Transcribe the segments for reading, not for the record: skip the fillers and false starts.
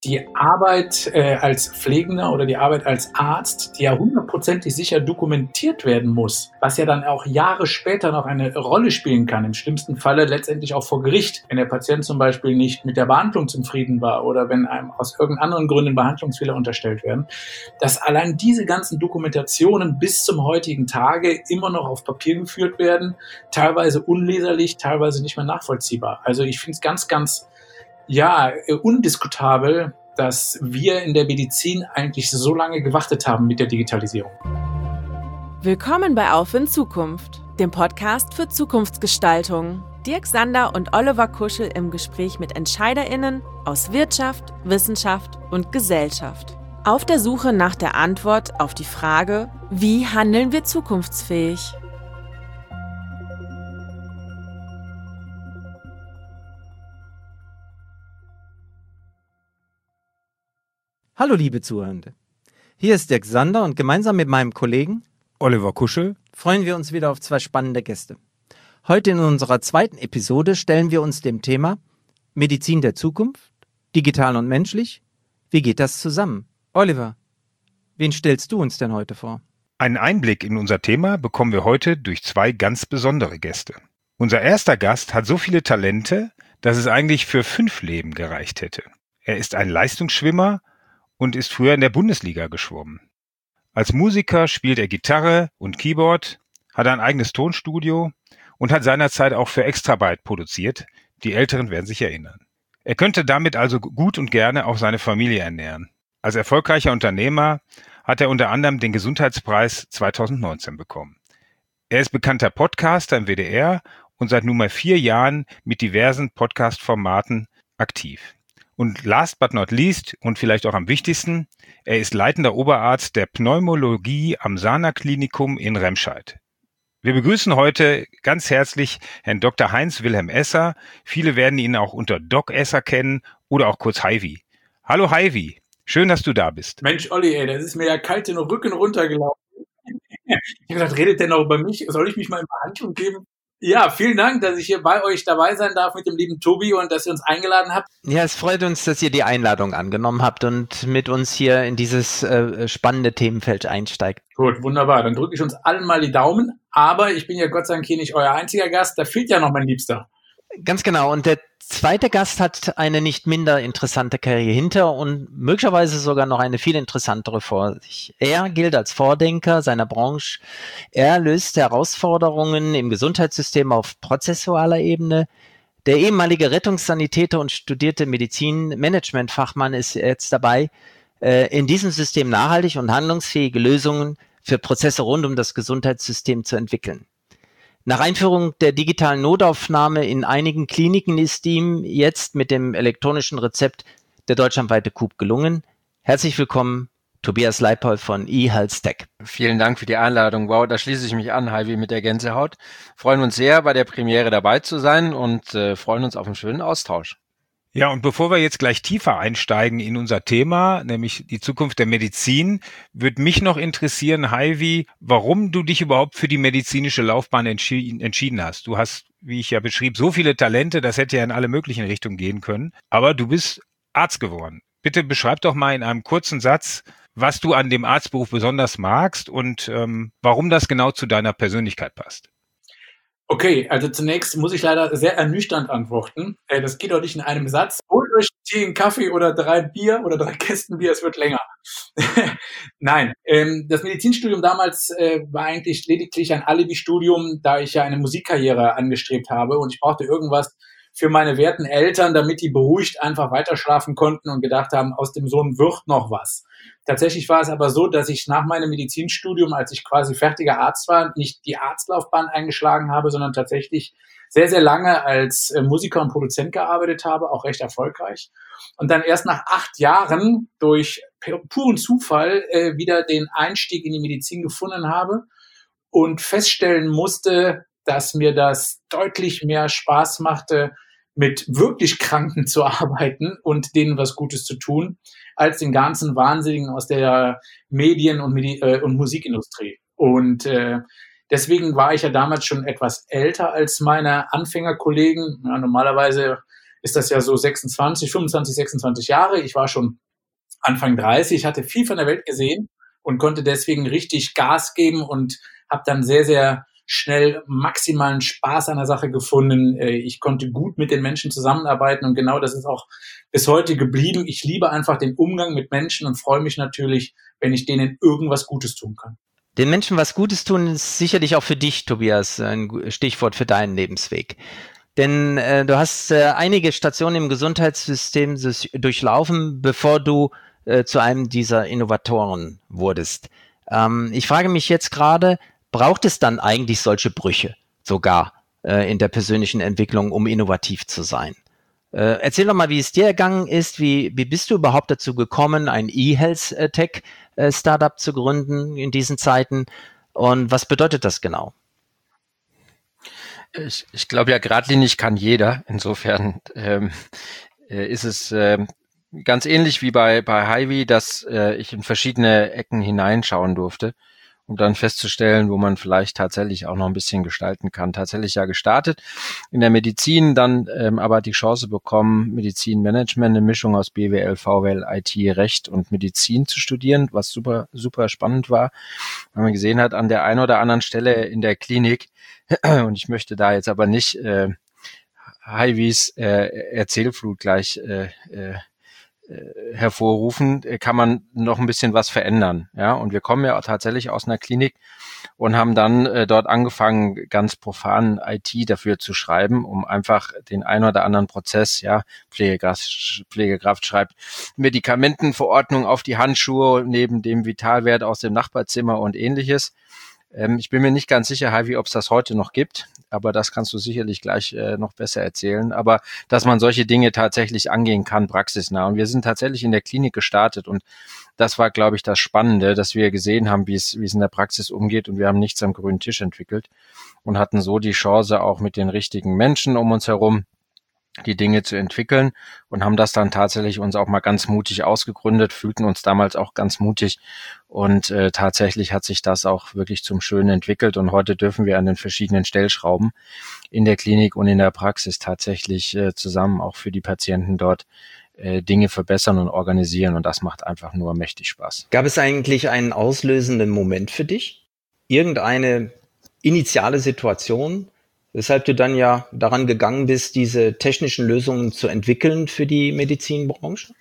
Die Arbeit als Pflegender oder die Arbeit als Arzt, die ja hundertprozentig sicher dokumentiert werden muss, was ja dann auch Jahre später noch eine Rolle spielen kann, im schlimmsten Falle letztendlich auch vor Gericht, wenn der Patient zum Beispiel nicht mit der Behandlung zufrieden war oder wenn einem aus irgendeinen anderen Gründen Behandlungsfehler unterstellt werden, dass allein diese ganzen Dokumentationen bis zum heutigen Tage immer noch auf Papier geführt werden, teilweise unleserlich, teilweise nicht mehr nachvollziehbar. Also ich finde es ganz undiskutabel, dass wir in der Medizin eigentlich so lange gewartet haben mit der Digitalisierung. Willkommen bei Auf in Zukunft, dem Podcast für Zukunftsgestaltung. Dirk Sander und Oliver Kuschel im Gespräch mit EntscheiderInnen aus Wirtschaft, Wissenschaft und Gesellschaft. Auf der Suche nach der Antwort auf die Frage, wie handeln wir zukunftsfähig? Hallo liebe Zuhörende, hier ist Dirk Sander und gemeinsam mit meinem Kollegen Oliver Kuschel freuen wir uns wieder auf zwei spannende Gäste. Heute in unserer zweiten Episode stellen wir uns dem Thema Medizin der Zukunft, digital und menschlich. Wie geht das zusammen? Oliver, wen stellst du uns denn heute vor? Einen Einblick in unser Thema bekommen wir heute durch zwei ganz besondere Gäste. Unser erster Gast hat so viele Talente, dass es eigentlich für 5 Leben gereicht hätte. Er ist ein Leistungsschwimmer und ist früher in der Bundesliga geschwommen. Als Musiker spielt er Gitarre und Keyboard, hat ein eigenes Tonstudio und hat seinerzeit auch für Extrabyte produziert. Die Älteren werden sich erinnern. Er könnte damit also gut und gerne auch seine Familie ernähren. Als erfolgreicher Unternehmer hat er unter anderem den Gesundheitspreis 2019 bekommen. Er ist bekannter Podcaster im WDR und seit nunmehr 4 Jahren mit diversen Podcast-Formaten aktiv. Und last but not least und vielleicht auch am wichtigsten, er ist leitender Oberarzt der Pneumologie am Sana-Klinikum in Remscheid. Wir begrüßen heute ganz herzlich Herrn Dr. Heinz-Wilhelm Esser. Viele werden ihn auch unter Doc Esser kennen oder auch kurz Heivi. Hallo Heivi, schön, dass du da bist. Mensch, Olli, ey, das ist mir ja kalt den Rücken runtergelaufen. Ich habe gedacht, redet der noch über mich? Soll ich mich mal in Behandlung geben? Ja, vielen Dank, dass ich hier bei euch dabei sein darf mit dem lieben Tobi und dass ihr uns eingeladen habt. Ja, es freut uns, dass ihr die Einladung angenommen habt und mit uns hier in dieses spannende Themenfeld einsteigt. Gut, wunderbar. Dann drücke ich uns allen mal die Daumen. Aber ich bin ja Gott sei Dank hier nicht euer einziger Gast. Da fehlt ja noch mein Liebster. Ganz genau. Und der zweite Gast hat eine nicht minder interessante Karriere hinter und möglicherweise sogar noch eine viel interessantere vor sich. Er gilt als Vordenker seiner Branche. Er löst Herausforderungen im Gesundheitssystem auf prozessualer Ebene. Der ehemalige Rettungssanitäter und studierte Medizinmanagementfachmann ist jetzt dabei, in diesem System nachhaltig und handlungsfähige Lösungen für Prozesse rund um das Gesundheitssystem zu entwickeln. Nach Einführung der digitalen Notaufnahme in einigen Kliniken ist ihm jetzt mit dem elektronischen Rezept der deutschlandweite Coup gelungen. Herzlich willkommen, Tobias Leipold von eHealthTech. Vielen Dank für die Einladung. Wow, da schließe ich mich an, Heivi, mit der Gänsehaut. Freuen uns sehr, bei der Premiere dabei zu sein und freuen uns auf einen schönen Austausch. Ja, und bevor wir jetzt gleich tiefer einsteigen in unser Thema, nämlich die Zukunft der Medizin, würde mich noch interessieren, Heivi, warum du dich überhaupt für die medizinische Laufbahn entschieden hast. Du hast, wie ich ja beschrieb, so viele Talente, das hätte ja in alle möglichen Richtungen gehen können, aber du bist Arzt geworden. Bitte beschreib doch mal in einem kurzen Satz, was du an dem Arztberuf besonders magst und warum das genau zu deiner Persönlichkeit passt. Okay, also zunächst muss ich leider sehr ernüchternd antworten. Das geht doch nicht in einem Satz. Holt euch Tee, einen Kaffee oder 3 Bier oder 3 Kästen Bier, es wird länger. Nein, das Medizinstudium damals war eigentlich lediglich ein Alibi-Studium, da ich ja eine Musikkarriere angestrebt habe und ich brauchte irgendwas für meine werten Eltern, damit die beruhigt einfach weiterschlafen konnten und gedacht haben, aus dem Sohn wird noch was. Tatsächlich war es aber so, dass ich nach meinem Medizinstudium, als ich quasi fertiger Arzt war, nicht die Arztlaufbahn eingeschlagen habe, sondern tatsächlich sehr, sehr lange als Musiker und Produzent gearbeitet habe, auch recht erfolgreich. Und dann erst nach 8 Jahren durch puren Zufall wieder den Einstieg in die Medizin gefunden habe und feststellen musste, dass mir das deutlich mehr Spaß machte, mit wirklich Kranken zu arbeiten und denen was Gutes zu tun, als den ganzen Wahnsinnigen aus der Medien- und Musikindustrie. Und deswegen war ich ja damals schon etwas älter als meine Anfängerkollegen. Ja, normalerweise ist das ja so 25, 26 Jahre. Ich war schon Anfang 30, hatte viel von der Welt gesehen und konnte deswegen richtig Gas geben und habe dann sehr, sehr schnell maximalen Spaß an der Sache gefunden. Ich konnte gut mit den Menschen zusammenarbeiten und genau das ist auch bis heute geblieben. Ich liebe einfach den Umgang mit Menschen und freue mich natürlich, wenn ich denen irgendwas Gutes tun kann. Den Menschen was Gutes tun ist sicherlich auch für dich, Tobias, ein Stichwort für deinen Lebensweg. Denn du hast einige Stationen im Gesundheitssystem durchlaufen, bevor du zu einem dieser Innovatoren wurdest. Ich frage mich jetzt gerade, braucht es dann eigentlich solche Brüche sogar in der persönlichen Entwicklung, um innovativ zu sein? Erzähl doch mal, wie es dir ergangen ist. Wie bist du überhaupt dazu gekommen, ein E-Health-Tech-Startup zu gründen in diesen Zeiten? Und was bedeutet das genau? Ich glaube ja, geradlinig kann jeder. Insofern ist es ganz ähnlich wie bei Hy-Vee, dass ich in verschiedene Ecken hineinschauen durfte, um dann festzustellen, wo man vielleicht tatsächlich auch noch ein bisschen gestalten kann. Tatsächlich ja gestartet in der Medizin, dann aber die Chance bekommen, Medizinmanagement, eine Mischung aus BWL, VWL, IT, Recht und Medizin zu studieren, was super, super spannend war, weil man gesehen hat, an der einen oder anderen Stelle in der Klinik, und ich möchte da jetzt aber nicht Hy-Vees Erzählflut gleich hervorrufen, kann man noch ein bisschen was verändern. Ja, und wir kommen ja tatsächlich aus einer Klinik und haben dann dort angefangen, ganz profan IT dafür zu schreiben, um einfach den einen oder anderen Prozess, ja, Pflegekraft schreibt Medikamentenverordnung auf die Handschuhe neben dem Vitalwert aus dem Nachbarzimmer und ähnliches. Ich bin mir nicht ganz sicher, Hy-Vee, ob es das heute noch gibt, aber das kannst du sicherlich gleich noch besser erzählen. Aber dass man solche Dinge tatsächlich angehen kann, praxisnah. Und wir sind tatsächlich in der Klinik gestartet und das war, glaube ich, das Spannende, dass wir gesehen haben, wie es in der Praxis umgeht und wir haben nichts am grünen Tisch entwickelt und hatten so die Chance, auch mit den richtigen Menschen um uns herum die Dinge zu entwickeln und haben das dann tatsächlich uns auch mal ganz mutig ausgegründet, fühlten uns damals auch ganz mutig und tatsächlich hat sich das auch wirklich zum Schönen entwickelt und heute dürfen wir an den verschiedenen Stellschrauben in der Klinik und in der Praxis tatsächlich zusammen auch für die Patienten dort Dinge verbessern und organisieren und das macht einfach nur mächtig Spaß. Gab es eigentlich einen auslösenden Moment für dich? Irgendeine initiale Situation, weshalb du dann ja daran gegangen bist, diese technischen Lösungen zu entwickeln für die Medizinbranche?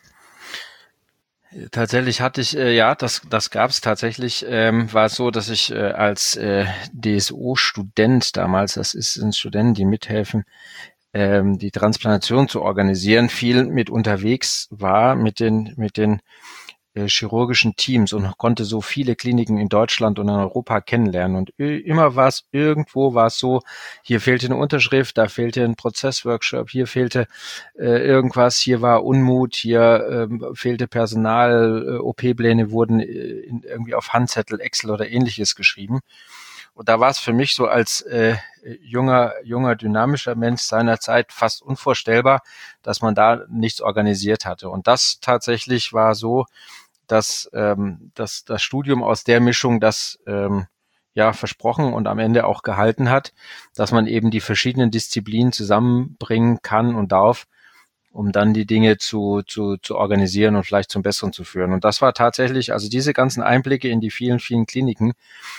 Tatsächlich hatte ich, ja, das gab es tatsächlich, war es so, dass ich als DSO-Student damals, das sind Studenten, die mithelfen, die Transplantation zu organisieren, viel mit unterwegs war mit den chirurgischen Teams und konnte so viele Kliniken in Deutschland und in Europa kennenlernen. Und immer irgendwo war es so, hier fehlte eine Unterschrift, da fehlte ein Prozessworkshop, hier fehlte irgendwas, hier war Unmut, hier fehlte Personal, OP-Pläne wurden irgendwie auf Handzettel, Excel oder ähnliches geschrieben. Und da war es für mich so als junger, dynamischer Mensch seiner Zeit fast unvorstellbar, dass man da nichts organisiert hatte. Und das tatsächlich war so, dass das Studium aus der Mischung das versprochen und am Ende auch gehalten hat, dass man eben die verschiedenen Disziplinen zusammenbringen kann und darf, um dann die Dinge zu organisieren und vielleicht zum Besseren zu führen. Und das war tatsächlich, also diese ganzen Einblicke in die vielen, vielen Kliniken,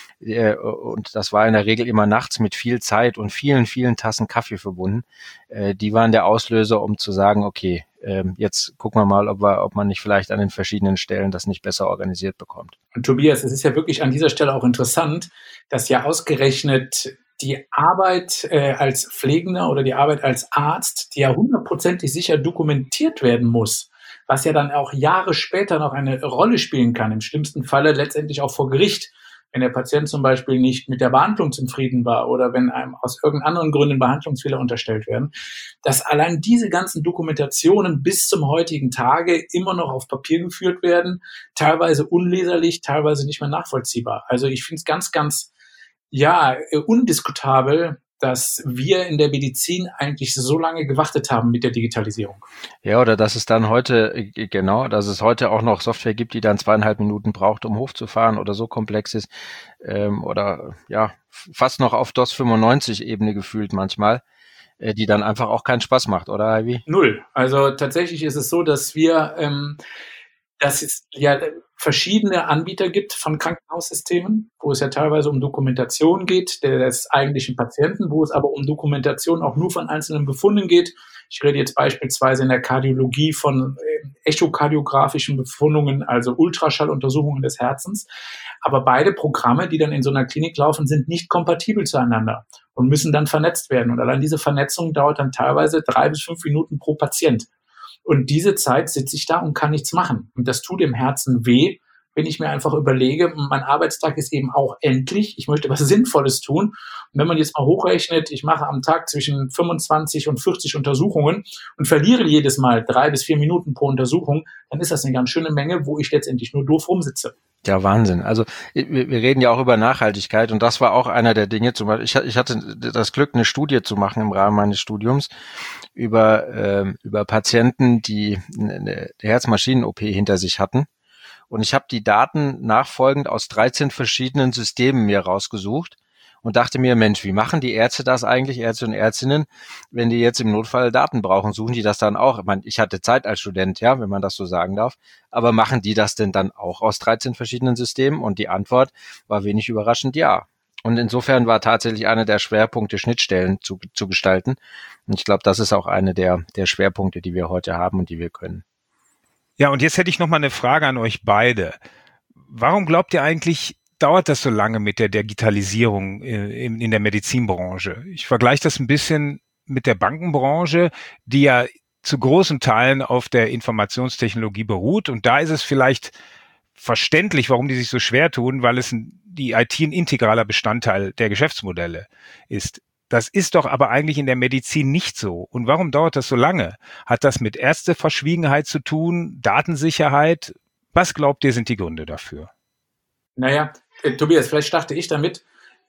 und das war in der Regel immer nachts mit viel Zeit und vielen, vielen Tassen Kaffee verbunden, die waren der Auslöser, um zu sagen, okay, jetzt gucken wir mal, ob man nicht vielleicht an den verschiedenen Stellen das nicht besser organisiert bekommt. Und Tobias, es ist ja wirklich an dieser Stelle auch interessant, dass ja ausgerechnet die Arbeit als Pflegender oder die Arbeit als Arzt, die ja 100% sicher dokumentiert werden muss, was ja dann auch Jahre später noch eine Rolle spielen kann, im schlimmsten Falle letztendlich auch vor Gericht, wenn der Patient zum Beispiel nicht mit der Behandlung zufrieden war oder wenn einem aus irgendeinen anderen Gründen Behandlungsfehler unterstellt werden, dass allein diese ganzen Dokumentationen bis zum heutigen Tage immer noch auf Papier geführt werden, teilweise unleserlich, teilweise nicht mehr nachvollziehbar. Also ich finde es ganz, ganz undiskutabel, dass wir in der Medizin eigentlich so lange gewartet haben mit der Digitalisierung. Ja, oder dass es dann heute, dass es heute auch noch Software gibt, die dann 2,5 Minuten braucht, um hochzufahren oder so komplex ist, oder ja, fast noch auf DOS 95-Ebene gefühlt manchmal. die dann einfach auch keinen Spaß macht, oder Ivy? Null. Also tatsächlich ist es so, dass es ja verschiedene Anbieter gibt von Krankenhaussystemen, wo es ja teilweise um Dokumentation geht des eigentlichen Patienten, wo es aber um Dokumentation auch nur von einzelnen Befunden geht. Ich rede jetzt beispielsweise in der Kardiologie von echokardiografischen Befundungen, also Ultraschalluntersuchungen des Herzens. Aber beide Programme, die dann in so einer Klinik laufen, sind nicht kompatibel zueinander und müssen dann vernetzt werden. Und allein diese Vernetzung dauert dann teilweise 3 bis 5 Minuten pro Patient. Und diese Zeit sitze ich da und kann nichts machen. Und das tut dem Herzen weh, wenn ich mir einfach überlege, mein Arbeitstag ist eben auch endlich. Ich möchte was Sinnvolles tun. Und wenn man jetzt mal hochrechnet, ich mache am Tag zwischen 25 und 40 Untersuchungen und verliere jedes Mal 3 bis 4 Minuten pro Untersuchung, dann ist das eine ganz schöne Menge, wo ich letztendlich nur doof rumsitze. Ja, Wahnsinn. Also wir reden ja auch über Nachhaltigkeit und das war auch einer der Dinge. Zum Beispiel, ich hatte das Glück, eine Studie zu machen im Rahmen meines Studiums über Patienten, die eine Herzmaschinen-OP hinter sich hatten. Und ich habe die Daten nachfolgend aus 13 verschiedenen Systemen mir rausgesucht und dachte mir, Mensch, wie machen die Ärzte das eigentlich, Ärzte und Ärztinnen, wenn die jetzt im Notfall Daten brauchen? Suchen die das dann auch? Ich meine, ich hatte Zeit als Student, ja, wenn man das so sagen darf. Aber machen die das denn dann auch aus 13 verschiedenen Systemen? Und die Antwort war wenig überraschend, ja. Und insofern war tatsächlich einer der Schwerpunkte, Schnittstellen zu gestalten. Und ich glaube, das ist auch eine der Schwerpunkte, die wir heute haben und die wir können. Ja, und jetzt hätte ich noch mal eine Frage an euch beide. Warum glaubt ihr eigentlich, dauert das so lange mit der Digitalisierung in der Medizinbranche? Ich vergleiche das ein bisschen mit der Bankenbranche, die ja zu großen Teilen auf der Informationstechnologie beruht. Und da ist es vielleicht verständlich, warum die sich so schwer tun, weil die IT ein integraler Bestandteil der Geschäftsmodelle ist. Das ist doch aber eigentlich in der Medizin nicht so. Und warum dauert das so lange? Hat das mit Ärzteverschwiegenheit zu tun, Datensicherheit? Was glaubt ihr, sind die Gründe dafür? Naja, Tobias, vielleicht starte ich damit.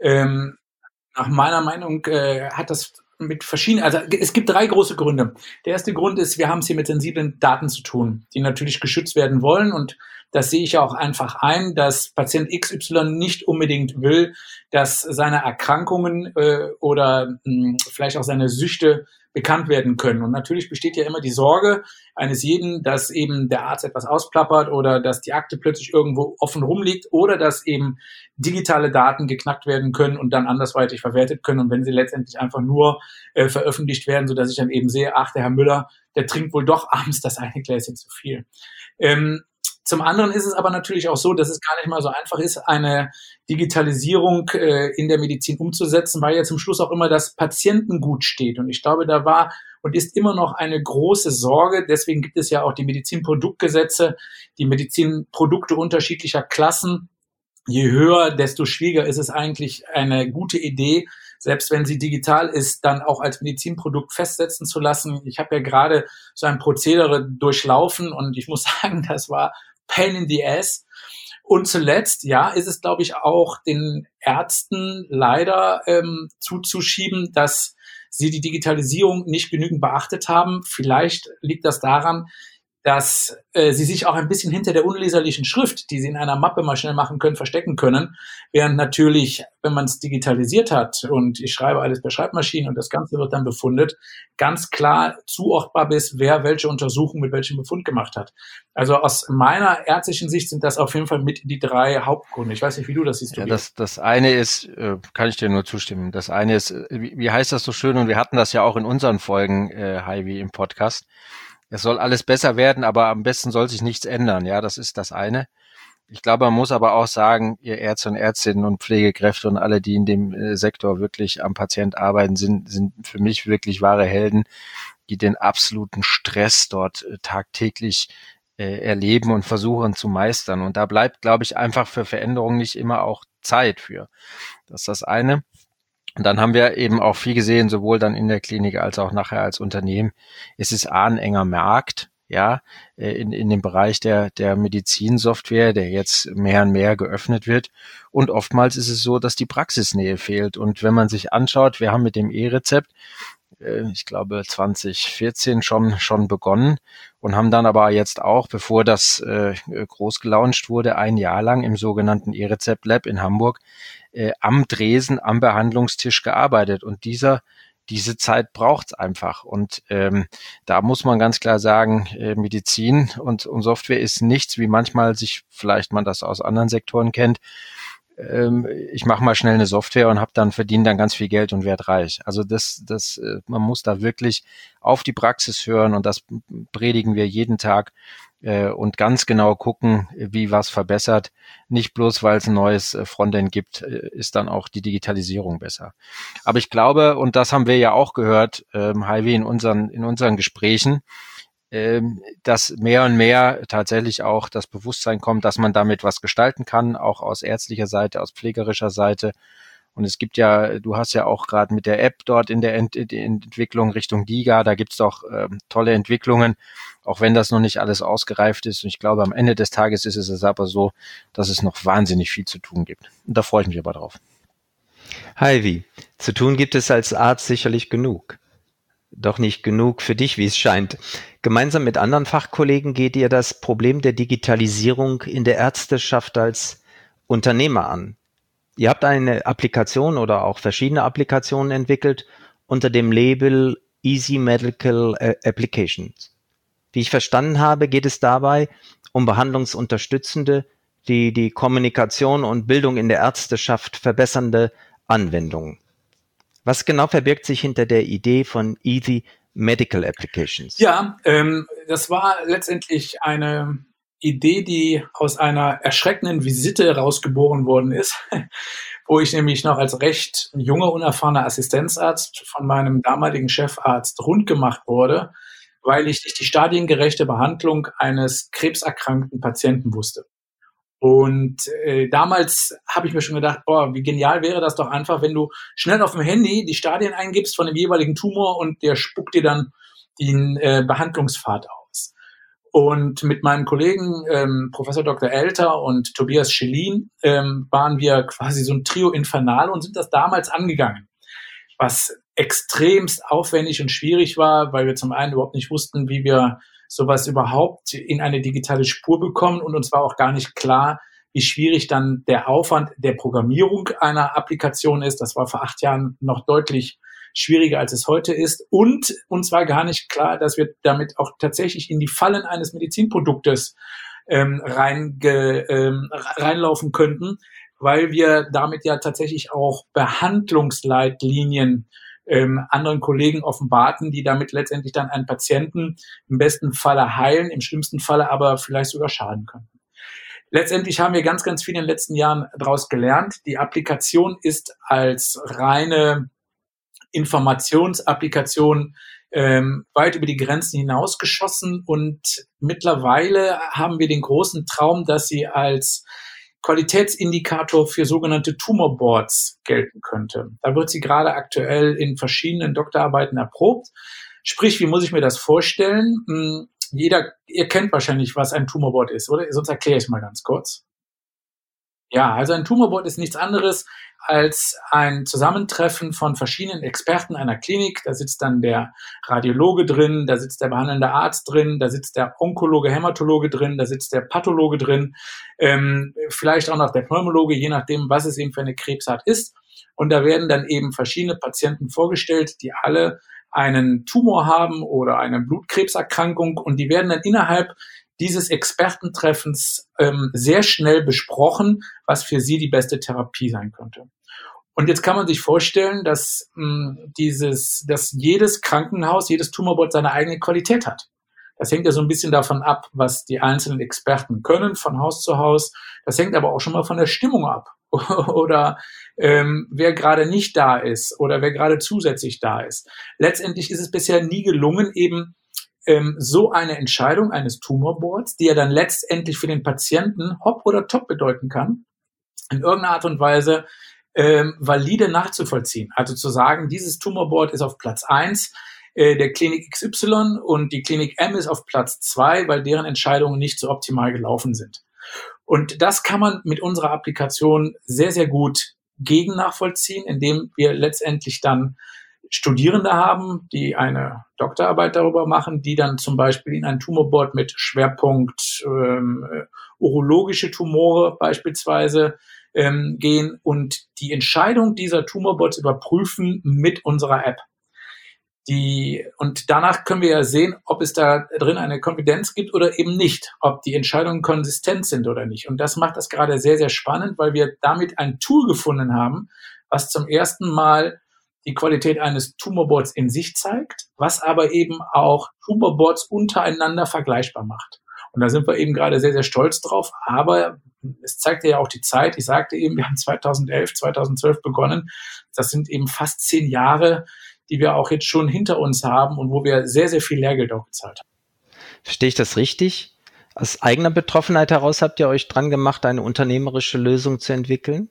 Nach meiner Meinung hat das mit verschiedenen, also es gibt 3 große Gründe. Der erste Grund ist, wir haben es hier mit sensiblen Daten zu tun, die natürlich geschützt werden wollen, und das sehe ich ja auch einfach ein, dass Patient XY nicht unbedingt will, dass seine Erkrankungen oder vielleicht auch seine Süchte bekannt werden können. Und natürlich besteht ja immer die Sorge eines jeden, dass eben der Arzt etwas ausplappert oder dass die Akte plötzlich irgendwo offen rumliegt oder dass eben digitale Daten geknackt werden können und dann andersweitig verwertet können. Und wenn sie letztendlich einfach nur veröffentlicht werden, sodass ich dann eben sehe, ach, der Herr Müller, der trinkt wohl doch abends das eine Gläschen zu viel. Zum anderen ist es aber natürlich auch so, dass es gar nicht mal so einfach ist, eine Digitalisierung in der Medizin umzusetzen, weil ja zum Schluss auch immer das Patientengut steht. Und ich glaube, da war und ist immer noch eine große Sorge. Deswegen gibt es ja auch die Medizinproduktgesetze, die Medizinprodukte unterschiedlicher Klassen. Je höher, desto schwieriger ist es eigentlich, eine gute Idee, selbst wenn sie digital ist, dann auch als Medizinprodukt festsetzen zu lassen. Ich habe ja gerade so ein Prozedere durchlaufen und ich muss sagen, das war Pain in the ass. Und zuletzt, ja, ist es, glaube ich, auch den Ärzten leider zuzuschieben, dass sie die Digitalisierung nicht genügend beachtet haben. Vielleicht liegt das daran, dass sie sich auch ein bisschen hinter der unleserlichen Schrift, die sie in einer Mappe mal schnell machen können, verstecken können. Während natürlich, wenn man es digitalisiert hat und ich schreibe alles per Schreibmaschine und das Ganze wird dann befundet, ganz klar zuordnbar ist, wer welche Untersuchung mit welchem Befund gemacht hat. Also aus meiner ärztlichen Sicht sind das auf jeden Fall mit die 3 Hauptgründe. Ich weiß nicht, wie du das siehst. Ja, das eine ist, kann ich dir nur zustimmen, das eine ist, wie heißt das so schön, und wir hatten das ja auch in unseren Folgen, Heidi, im Podcast, es soll alles besser werden, aber am besten soll sich nichts ändern. Ja, das ist das eine. Ich glaube, man muss aber auch sagen, ihr Ärzte und Ärztinnen und Pflegekräfte und alle, die in dem Sektor wirklich am Patient arbeiten, sind für mich wirklich wahre Helden, die den absoluten Stress dort tagtäglich erleben und versuchen zu meistern. Und da bleibt, glaube ich, einfach für Veränderungen nicht immer auch Zeit für. Das ist das eine. Und dann haben wir eben auch viel gesehen, sowohl dann in der Klinik als auch nachher als Unternehmen. Es ist ein enger Markt, ja, in dem Bereich der Medizinsoftware, der jetzt mehr und mehr geöffnet wird. Und oftmals ist es so, dass die Praxisnähe fehlt. Und wenn man sich anschaut, wir haben mit dem E-Rezept, ich glaube 2014 schon begonnen und haben dann aber jetzt auch, bevor das groß gelauncht wurde, 1 Jahr lang im sogenannten E-Rezept Lab in Hamburg am Dresen, am Behandlungstisch gearbeitet. Und dieser diese Zeit braucht's einfach. Und da muss man ganz klar sagen, Medizin und Software ist nichts, wie manchmal sich vielleicht man das aus anderen Sektoren kennt. Ich mache mal schnell eine Software und verdiene dann ganz viel Geld und werd reich. Also man muss da wirklich auf die Praxis hören und das predigen wir jeden Tag und ganz genau gucken, wie was verbessert. Nicht bloß, weil es ein neues Frontend gibt, ist dann auch die Digitalisierung besser. Aber ich glaube, und das haben wir ja auch gehört, Heidi, in unseren Gesprächen, dass mehr und mehr tatsächlich auch das Bewusstsein kommt, dass man damit was gestalten kann, auch aus ärztlicher Seite, aus pflegerischer Seite. Und es gibt ja, du hast ja auch gerade mit der App dort in der Entwicklung Richtung DiGA, da gibt's doch tolle Entwicklungen, auch wenn das noch nicht alles ausgereift ist. Und ich glaube, am Ende des Tages ist es aber so, dass es noch wahnsinnig viel zu tun gibt. Und da freue ich mich aber drauf. Heidi, zu tun gibt es als Arzt sicherlich genug. Doch nicht genug für dich, wie es scheint. Gemeinsam mit anderen Fachkollegen geht ihr das Problem der Digitalisierung in der Ärzteschaft als Unternehmer an. Ihr habt eine Applikation oder auch verschiedene Applikationen entwickelt unter dem Label Easy Medical Applications. Wie ich verstanden habe, geht es dabei um behandlungsunterstützende, die Kommunikation und Bildung in der Ärzteschaft verbessernde Anwendungen. Was genau verbirgt sich hinter der Idee von Easy Medical Applications? Ja, das war letztendlich eine Idee, die aus einer erschreckenden Visite rausgeboren worden ist, wo ich nämlich noch als recht junger, unerfahrener Assistenzarzt von meinem damaligen Chefarzt rund gemacht wurde, weil ich nicht die stadiengerechte Behandlung eines krebserkrankten Patienten wusste. Und damals habe ich mir schon gedacht, boah, wie genial wäre das doch einfach, wenn du schnell auf dem Handy die Stadien eingibst von dem jeweiligen Tumor und der spuckt dir dann den Behandlungspfad aus. Und mit meinen Kollegen Professor Dr. Elter und Tobias Schellin waren wir quasi so ein Trio Infernal und sind das damals angegangen, was extremst aufwendig und schwierig war, weil wir zum einen überhaupt nicht wussten, wie wir sowas überhaupt in eine digitale Spur bekommen und uns war auch gar nicht klar, wie schwierig dann der Aufwand der Programmierung einer Applikation ist. Das war vor 8 Jahren noch deutlich schwieriger, als es heute ist. Und uns war gar nicht klar, dass wir damit auch tatsächlich in die Fallen eines Medizinproduktes reinlaufen könnten, weil wir damit ja tatsächlich auch Behandlungsleitlinien anderen Kollegen offenbarten, die damit letztendlich dann einen Patienten im besten Falle heilen, im schlimmsten Falle aber vielleicht sogar schaden könnten. Letztendlich haben wir ganz, ganz viel in den letzten Jahren daraus gelernt. Die Applikation ist als reine Informationsapplikation weit über die Grenzen hinausgeschossen und mittlerweile haben wir den großen Traum, dass sie als Qualitätsindikator für sogenannte Tumorboards gelten könnte. Da wird sie gerade aktuell in verschiedenen Doktorarbeiten erprobt. Sprich, wie muss ich mir das vorstellen? Ihr kennt wahrscheinlich, was ein Tumorboard ist, oder? Sonst erkläre ich es mal ganz kurz. Ja, also ein Tumorboard ist nichts anderes als ein Zusammentreffen von verschiedenen Experten einer Klinik. Da sitzt dann der Radiologe drin, da sitzt der behandelnde Arzt drin, da sitzt der Onkologe, Hämatologe drin, da sitzt der Pathologe drin, vielleicht auch noch der Pneumologe, je nachdem, was es eben für eine Krebsart ist. Und da werden dann eben verschiedene Patienten vorgestellt, die alle einen Tumor haben oder eine Blutkrebserkrankung und die werden dann innerhalb dieses Expertentreffens sehr schnell besprochen, was für sie die beste Therapie sein könnte. Und jetzt kann man sich vorstellen, dass jedes Krankenhaus, jedes Tumorboard seine eigene Qualität hat. Das hängt ja so ein bisschen davon ab, was die einzelnen Experten können, von Haus zu Haus. Das hängt aber auch schon mal von der Stimmung ab. Oder wer gerade nicht da ist oder wer gerade zusätzlich da ist. Letztendlich ist es bisher nie gelungen, eben so eine Entscheidung eines Tumorboards, die ja dann letztendlich für den Patienten hopp oder top bedeuten kann, in irgendeiner Art und Weise valide nachzuvollziehen. Also zu sagen, dieses Tumorboard ist auf Platz 1 der Klinik XY und die Klinik M ist auf Platz 2, weil deren Entscheidungen nicht so optimal gelaufen sind. Und das kann man mit unserer Applikation sehr, sehr gut gegen nachvollziehen, indem wir letztendlich dann Studierende haben, die eine Doktorarbeit darüber machen, die dann zum Beispiel in ein Tumorboard mit Schwerpunkt urologische Tumore beispielsweise gehen und die Entscheidung dieser Tumorboards überprüfen mit unserer App. Und danach können wir ja sehen, ob es da drin eine Konfidenz gibt oder eben nicht, ob die Entscheidungen konsistent sind oder nicht. Und das macht das gerade sehr, sehr spannend, weil wir damit ein Tool gefunden haben, was zum ersten Mal die Qualität eines Tumorboards in sich zeigt, was aber eben auch Tumorboards untereinander vergleichbar macht. Und da sind wir eben gerade sehr, sehr stolz drauf. Aber es zeigte ja auch die Zeit. Ich sagte eben, wir haben 2011, 2012 begonnen. Das sind eben fast 10 Jahre, die wir auch jetzt schon hinter uns haben und wo wir sehr, sehr viel Lehrgeld auch gezahlt haben. Verstehe ich das richtig? Aus eigener Betroffenheit heraus habt ihr euch dran gemacht, eine unternehmerische Lösung zu entwickeln?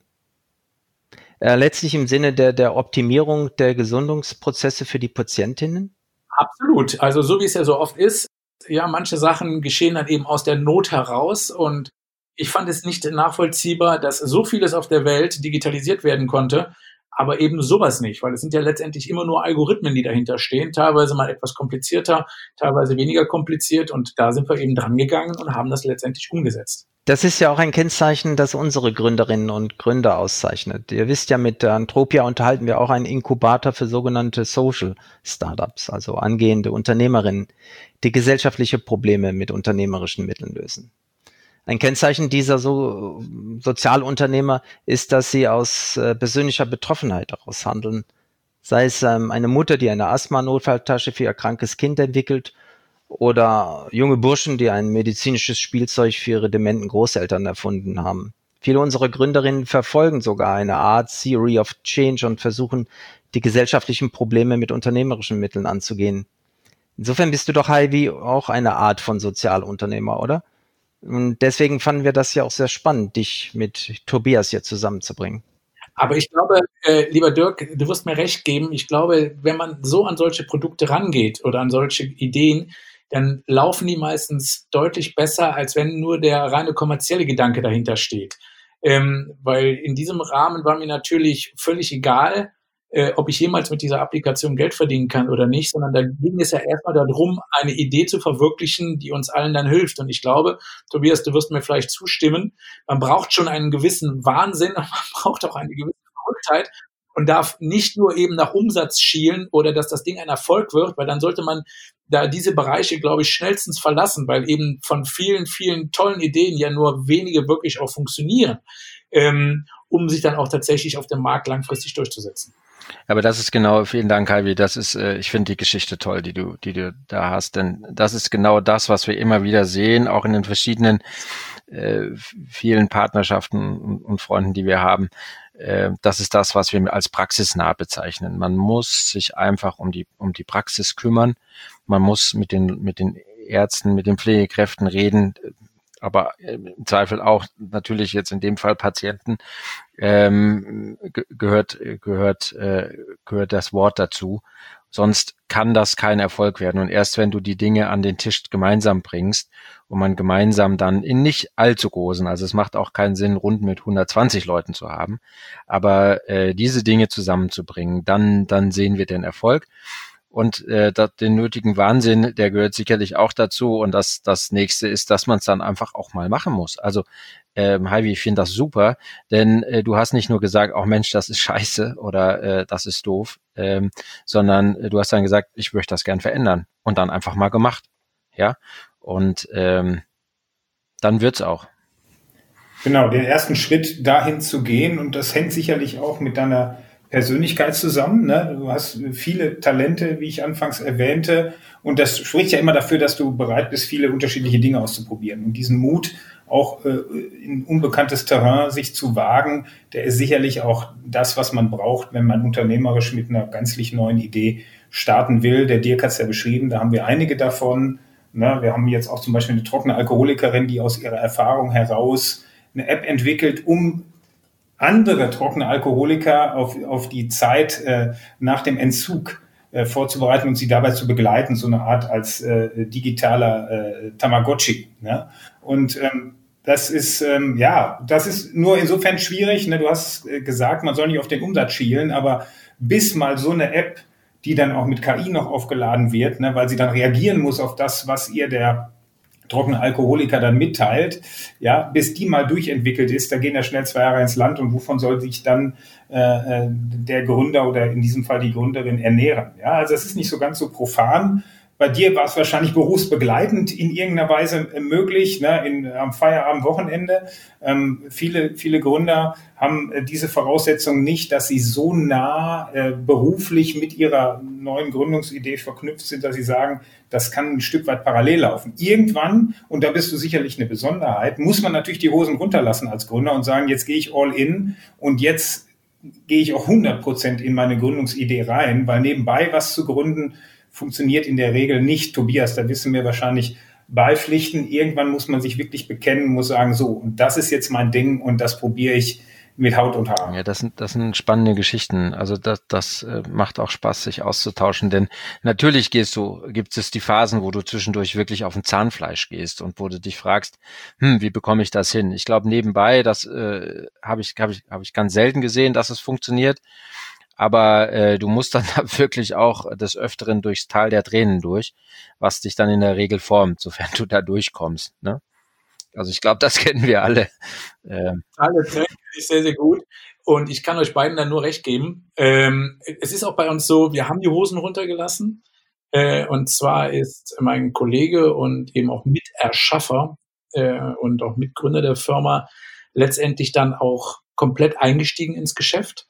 Letztlich im Sinne der Optimierung der Gesundungsprozesse für die Patientinnen? Absolut. Also so wie es ja so oft ist, ja, manche Sachen geschehen dann eben aus der Not heraus und ich fand es nicht nachvollziehbar, dass so vieles auf der Welt digitalisiert werden konnte, aber eben sowas nicht, weil es sind ja letztendlich immer nur Algorithmen, die dahinter stehen, teilweise mal etwas komplizierter, teilweise weniger kompliziert und da sind wir eben dran gegangen und haben das letztendlich umgesetzt. Das ist ja auch ein Kennzeichen, das unsere Gründerinnen und Gründer auszeichnet. Ihr wisst ja, mit der Antropia unterhalten wir auch einen Inkubator für sogenannte Social Startups, also angehende Unternehmerinnen, die gesellschaftliche Probleme mit unternehmerischen Mitteln lösen. Ein Kennzeichen dieser Sozialunternehmer ist, dass sie aus persönlicher Betroffenheit heraus handeln. Sei es eine Mutter, die eine Asthma-Notfalltasche für ihr krankes Kind entwickelt oder junge Burschen, die ein medizinisches Spielzeug für ihre dementen Großeltern erfunden haben. Viele unserer Gründerinnen verfolgen sogar eine Art Theory of Change und versuchen, die gesellschaftlichen Probleme mit unternehmerischen Mitteln anzugehen. Insofern bist du doch, Heidi, auch eine Art von Sozialunternehmer, oder? Und deswegen fanden wir das ja auch sehr spannend, dich mit Tobias hier zusammenzubringen. Aber ich glaube, lieber Dirk, du wirst mir recht geben, ich glaube, wenn man so an solche Produkte rangeht oder an solche Ideen, dann laufen die meistens deutlich besser, als wenn nur der reine kommerzielle Gedanke dahinter steht. Weil in diesem Rahmen war mir natürlich völlig egal, ob ich jemals mit dieser Applikation Geld verdienen kann oder nicht, sondern da ging es ja erstmal darum, eine Idee zu verwirklichen, die uns allen dann hilft. Und ich glaube, Tobias, du wirst mir vielleicht zustimmen, man braucht schon einen gewissen Wahnsinn und man braucht auch eine gewisse Verrücktheit und darf nicht nur eben nach Umsatz schielen oder dass das Ding ein Erfolg wird, weil dann sollte man da diese Bereiche, glaube ich, schnellstens verlassen, weil eben von vielen, vielen tollen Ideen ja nur wenige wirklich auch funktionieren, um sich dann auch tatsächlich auf dem Markt langfristig durchzusetzen. Aber das ist genau, vielen Dank, Heidi, das ist, ich finde die Geschichte toll, die du da hast, denn das ist genau das, was wir immer wieder sehen, auch in den verschiedenen vielen Partnerschaften und Freunden, die wir haben. Das ist das, was wir als praxisnah bezeichnen. Man muss sich einfach um die Praxis kümmern. Man muss mit den Ärzten, mit den Pflegekräften reden, aber im Zweifel auch natürlich jetzt in dem Fall Patienten, gehört das Wort dazu. Sonst kann das kein Erfolg werden. Und erst wenn du die Dinge an den Tisch gemeinsam bringst und man gemeinsam dann in nicht allzu großen, also es macht auch keinen Sinn, Runden mit 120 Leuten zu haben, aber diese Dinge zusammenzubringen, dann sehen wir den Erfolg. Und den nötigen Wahnsinn, der gehört sicherlich auch dazu. Und das Nächste ist, dass man es dann einfach auch mal machen muss. Also Heidi, ich finde das super, denn du hast nicht nur gesagt, oh Mensch, das ist scheiße oder das ist doof, sondern du hast dann gesagt, ich möchte das gern verändern und dann einfach mal gemacht. Ja, und dann wird's auch. Genau, den ersten Schritt dahin zu gehen, und das hängt sicherlich auch mit deiner Persönlichkeit zusammen, ne? Du hast viele Talente, wie ich anfangs erwähnte, und das spricht ja immer dafür, dass du bereit bist, viele unterschiedliche Dinge auszuprobieren. Und diesen Mut, auch in unbekanntes Terrain sich zu wagen, der ist sicherlich auch das, was man braucht, wenn man unternehmerisch mit einer gänzlich neuen Idee starten will. Der Dirk hat es ja beschrieben, da haben wir einige davon. Ne? Wir haben jetzt auch zum Beispiel eine trockene Alkoholikerin, die aus ihrer Erfahrung heraus eine App entwickelt, um andere trockene Alkoholiker auf die Zeit nach dem Entzug vorzubereiten und sie dabei zu begleiten, so eine Art als digitaler Tamagotchi. Ne? Und das ist nur insofern schwierig. Ne? Du hast gesagt, man soll nicht auf den Umsatz schielen, aber bis mal so eine App, die dann auch mit KI noch aufgeladen wird, ne, weil sie dann reagieren muss auf das, was ihr der trockene Alkoholiker dann mitteilt, ja, bis die mal durchentwickelt ist, da gehen ja schnell 2 Jahre ins Land und wovon soll sich dann der Gründer oder in diesem Fall die Gründerin ernähren? Ja, also es ist nicht so ganz so profan. Bei dir war es wahrscheinlich berufsbegleitend in irgendeiner Weise möglich, ne, am Feierabend, Wochenende. Viele Gründer haben diese Voraussetzung nicht, dass sie so nah beruflich mit ihrer neuen Gründungsidee verknüpft sind, dass sie sagen, das kann ein Stück weit parallel laufen. Irgendwann, und da bist du sicherlich eine Besonderheit, muss man natürlich die Hosen runterlassen als Gründer und sagen, jetzt gehe ich all in und jetzt gehe ich auch 100% in meine Gründungsidee rein, weil nebenbei was zu gründen funktioniert in der Regel nicht. Tobias, da wissen wir wahrscheinlich beipflichten. Irgendwann muss man sich wirklich bekennen, muss sagen, so, und das ist jetzt mein Ding und das probiere ich mit Haut und Haar. Ja, das sind spannende Geschichten. Also das macht auch Spaß, sich auszutauschen, denn natürlich gibt es die Phasen, wo du zwischendurch wirklich auf ein Zahnfleisch gehst und wo du dich fragst, wie bekomme ich das hin? Ich glaube, nebenbei, das habe ich ganz selten gesehen, dass es funktioniert. Aber du musst dann wirklich auch des Öfteren durchs Tal der Tränen durch, was dich dann in der Regel formt, sofern du da durchkommst, ne? Also ich glaube, das kennen wir alle. Tal der Tränen kenne ich sehr, sehr gut. Und ich kann euch beiden da nur recht geben. Es ist auch bei uns so, wir haben die Hosen runtergelassen. Und zwar ist mein Kollege und eben auch Miterschaffer und auch Mitgründer der Firma letztendlich dann auch komplett eingestiegen ins Geschäft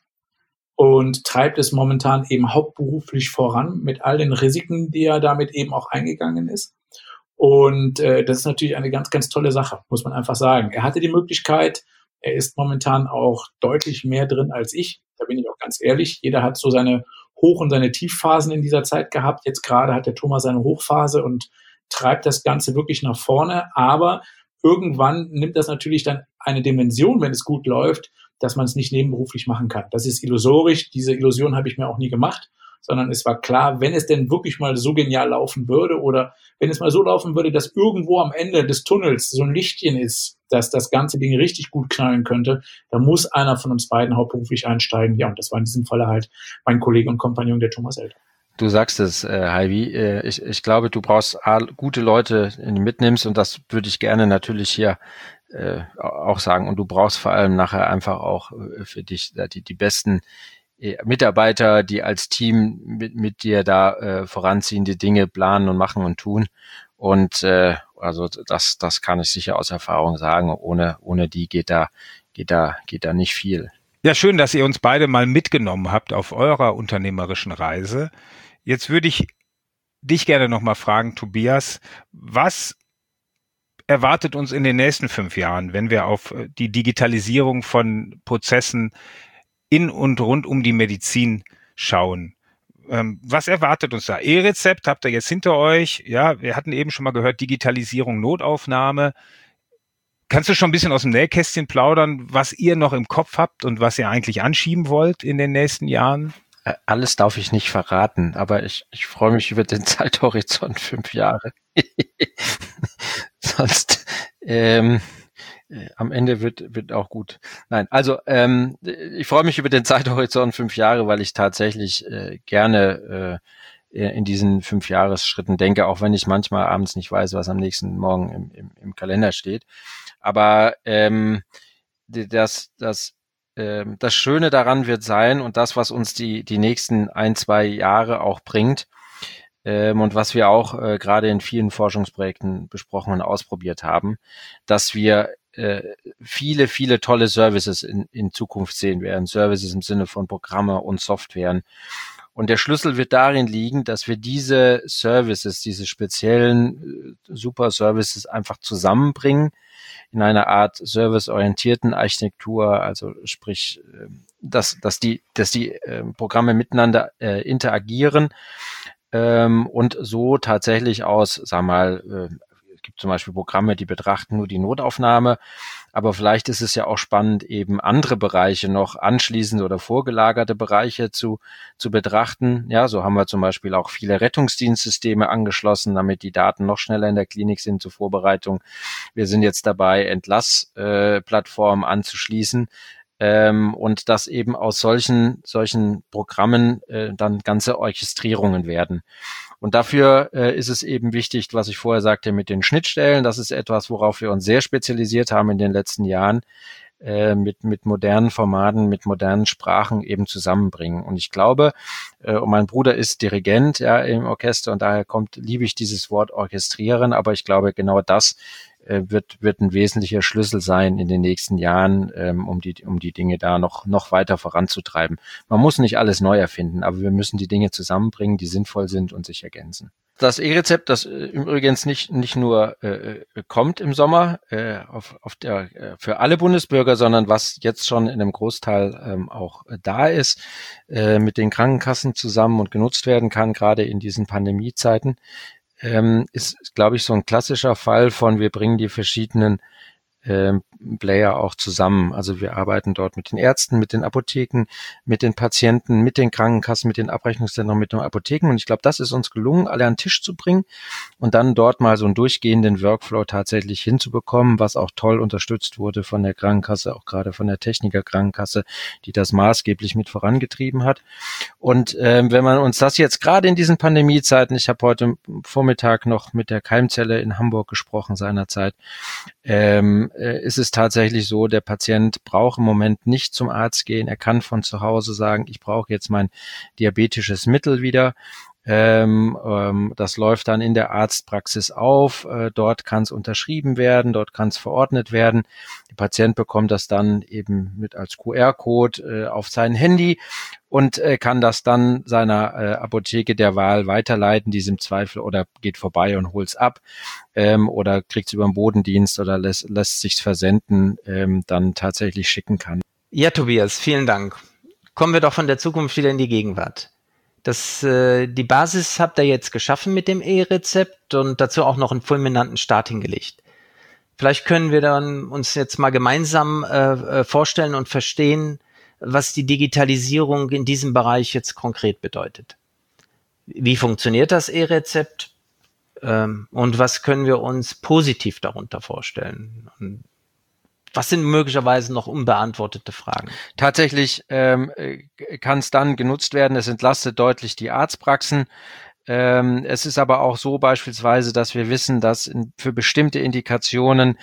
und treibt es momentan eben hauptberuflich voran mit all den Risiken, die er damit eben auch eingegangen ist. Und das ist natürlich eine ganz, ganz tolle Sache, muss man einfach sagen. Er hatte die Möglichkeit, er ist momentan auch deutlich mehr drin als ich. Da bin ich auch ganz ehrlich. Jeder hat so seine Hoch- und seine Tiefphasen in dieser Zeit gehabt. Jetzt gerade hat der Thomas seine Hochphase und treibt das Ganze wirklich nach vorne. Aber irgendwann nimmt das natürlich dann eine Dimension, wenn es gut läuft, dass man es nicht nebenberuflich machen kann. Das ist illusorisch. Diese Illusion habe ich mir auch nie gemacht, sondern es war klar, wenn es denn wirklich mal so genial laufen würde oder wenn es mal so laufen würde, dass irgendwo am Ende des Tunnels so ein Lichtchen ist, dass das ganze Ding richtig gut knallen könnte, dann muss einer von uns beiden hauptberuflich einsteigen. Ja, und das war in diesem Falle halt mein Kollege und Kompagnon, der Thomas Elter. Du sagst es, Heidi. Ich glaube, du brauchst gute Leute, die du mitnimmst, und das würde ich gerne natürlich hier auch sagen. Und du brauchst vor allem nachher einfach auch für dich die besten Mitarbeiter, die als Team mit dir da voranziehende Dinge planen und machen und tun. Und also das kann ich sicher aus Erfahrung sagen. Ohne die geht da nicht viel. Ja, schön, dass ihr uns beide mal mitgenommen habt auf eurer unternehmerischen Reise. Jetzt würde ich dich gerne nochmal fragen, Tobias, was erwartet uns in den nächsten 5 Jahren, wenn wir auf die Digitalisierung von Prozessen in und rund um die Medizin schauen? Was erwartet uns da? E-Rezept habt ihr jetzt hinter euch. Ja, wir hatten eben schon mal gehört, Digitalisierung, Notaufnahme. Kannst du schon ein bisschen aus dem Nähkästchen plaudern, was ihr noch im Kopf habt und was ihr eigentlich anschieben wollt in den nächsten Jahren? Alles darf ich nicht verraten, aber ich freue mich über den Zeithorizont 5 Jahre. Sonst am Ende wird auch gut. Nein, also ich freue mich über den Zeithorizont 5 Jahre, weil ich tatsächlich gerne in diesen 5-Jahres-Schritten denke, auch wenn ich manchmal abends nicht weiß, was am nächsten Morgen im Kalender steht. Aber das Schöne daran wird sein und das, was uns die nächsten 1-2 Jahre auch bringt, und was wir auch gerade in vielen Forschungsprojekten besprochen und ausprobiert haben, dass wir viele, viele tolle Services in Zukunft sehen werden. Services im Sinne von Programme und Softwaren. Und der Schlüssel wird darin liegen, dass wir diese Services, diese speziellen Super-Services einfach zusammenbringen in einer Art serviceorientierten Architektur, also sprich, dass die Programme miteinander interagieren und so tatsächlich aus, sag mal, es gibt zum Beispiel Programme, die betrachten nur die Notaufnahme, aber vielleicht ist es ja auch spannend, eben andere Bereiche noch anschließende oder vorgelagerte Bereiche zu betrachten. Ja, so haben wir zum Beispiel auch viele Rettungsdienstsysteme angeschlossen, damit die Daten noch schneller in der Klinik sind zur Vorbereitung. Wir sind jetzt dabei, Entlassplattformen anzuschließen, und dass eben aus solchen Programmen dann ganze Orchestrierungen werden. Und dafür ist es eben wichtig, was ich vorher sagte mit den Schnittstellen. Das ist etwas, worauf wir uns sehr spezialisiert haben in den letzten Jahren, mit modernen Formaten, mit modernen Sprachen eben zusammenbringen. Und ich glaube, und mein Bruder ist Dirigent im Orchester und daher liebe ich dieses Wort orchestrieren, aber ich glaube, genau das wird ein wesentlicher Schlüssel sein in den nächsten Jahren, um die Dinge da noch weiter voranzutreiben. Man muss nicht alles neu erfinden, aber wir müssen die Dinge zusammenbringen, die sinnvoll sind und sich ergänzen. Das E-Rezept, das übrigens nicht nur kommt im Sommer für alle Bundesbürger, sondern was jetzt schon in einem Großteil auch da ist, mit den Krankenkassen zusammen und genutzt werden kann, gerade in diesen Pandemiezeiten, ist, glaube ich, so ein klassischer Fall von, wir bringen die verschiedenen Player auch zusammen. Also wir arbeiten dort mit den Ärzten, mit den Apotheken, mit den Patienten, mit den Krankenkassen, mit den Abrechnungszentren, mit den Apotheken. Und ich glaube, das ist uns gelungen, alle an den Tisch zu bringen und dann dort mal so einen durchgehenden Workflow tatsächlich hinzubekommen, was auch toll unterstützt wurde von der Krankenkasse, auch gerade von der Techniker Krankenkasse, die das maßgeblich mit vorangetrieben hat. Und wenn man uns das jetzt gerade in diesen Pandemiezeiten, ich habe heute Vormittag noch mit der Keimzelle in Hamburg gesprochen seinerzeit, ist es tatsächlich so, der Patient braucht im Moment nicht zum Arzt gehen. Er kann von zu Hause sagen, ich brauche jetzt mein diabetisches Mittel wieder. Das läuft dann in der Arztpraxis auf. Dort kann es unterschrieben werden, dort kann es verordnet werden. Der Patient bekommt das dann eben mit als QR-Code auf sein Handy und kann das dann seiner Apotheke der Wahl weiterleiten, diesem Zweifel, oder geht vorbei und holt's ab, oder kriegt's über den Bodendienst oder lässt sich's versenden, dann tatsächlich schicken kann. Ja, Tobias, vielen Dank. Kommen wir doch von der Zukunft wieder in die Gegenwart. Die Basis habt ihr jetzt geschaffen mit dem E-Rezept und dazu auch noch einen fulminanten Start hingelegt. Vielleicht können wir dann uns jetzt mal gemeinsam vorstellen und verstehen, was die Digitalisierung in diesem Bereich jetzt konkret bedeutet. Wie funktioniert das E-Rezept und was können wir uns positiv darunter vorstellen? Und was sind möglicherweise noch unbeantwortete Fragen? Tatsächlich kann es dann genutzt werden. Es entlastet deutlich die Arztpraxen. Es ist aber auch so beispielsweise, dass wir wissen, dass für bestimmte Indikationen,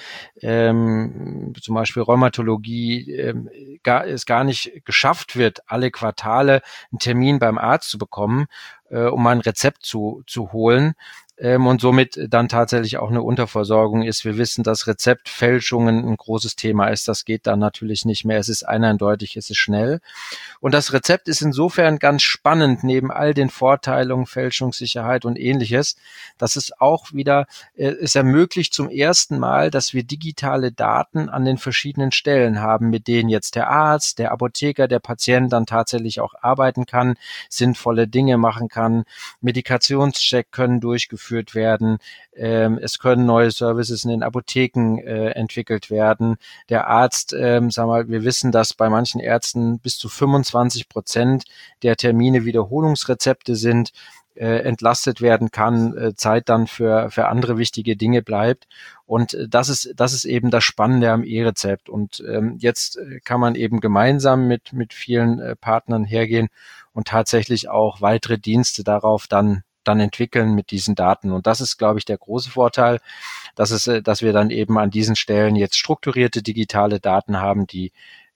zum Beispiel Rheumatologie, es gar nicht geschafft wird, alle Quartale einen Termin beim Arzt zu bekommen, um ein Rezept zu holen. Und somit dann tatsächlich auch eine Unterversorgung ist. Wir wissen, dass Rezeptfälschungen ein großes Thema ist. Das geht dann natürlich nicht mehr. Es ist eindeutig, es ist schnell. Und das Rezept ist insofern ganz spannend, neben all den Vorteilungen, Fälschungssicherheit und Ähnliches, dass es auch wieder, es ermöglicht zum ersten Mal, dass wir digitale Daten an den verschiedenen Stellen haben, mit denen jetzt der Arzt, der Apotheker, der Patient dann tatsächlich auch arbeiten kann, sinnvolle Dinge machen kann, Medikationscheck können durchgeführt werden. Es können neue Services in den Apotheken entwickelt werden. Der Arzt, wir wissen, dass bei manchen Ärzten bis zu 25% der Termine Wiederholungsrezepte sind, entlastet werden kann, Zeit dann für andere wichtige Dinge bleibt. Und das ist eben das Spannende am E-Rezept. Und jetzt kann man eben gemeinsam mit vielen Partnern hergehen und tatsächlich auch weitere Dienste darauf dann entwickeln mit diesen Daten. Und das ist, glaube ich, der große Vorteil, dass wir dann eben an diesen Stellen jetzt strukturierte digitale Daten haben, die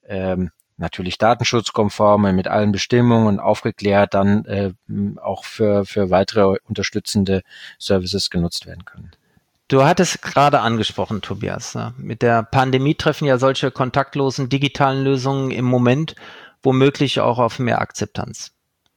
natürlich datenschutzkonform mit allen Bestimmungen aufgeklärt dann auch für weitere unterstützende Services genutzt werden können. Du hattest gerade angesprochen, Tobias. Mit der Pandemie treffen ja solche kontaktlosen digitalen Lösungen im Moment womöglich auch auf mehr Akzeptanz.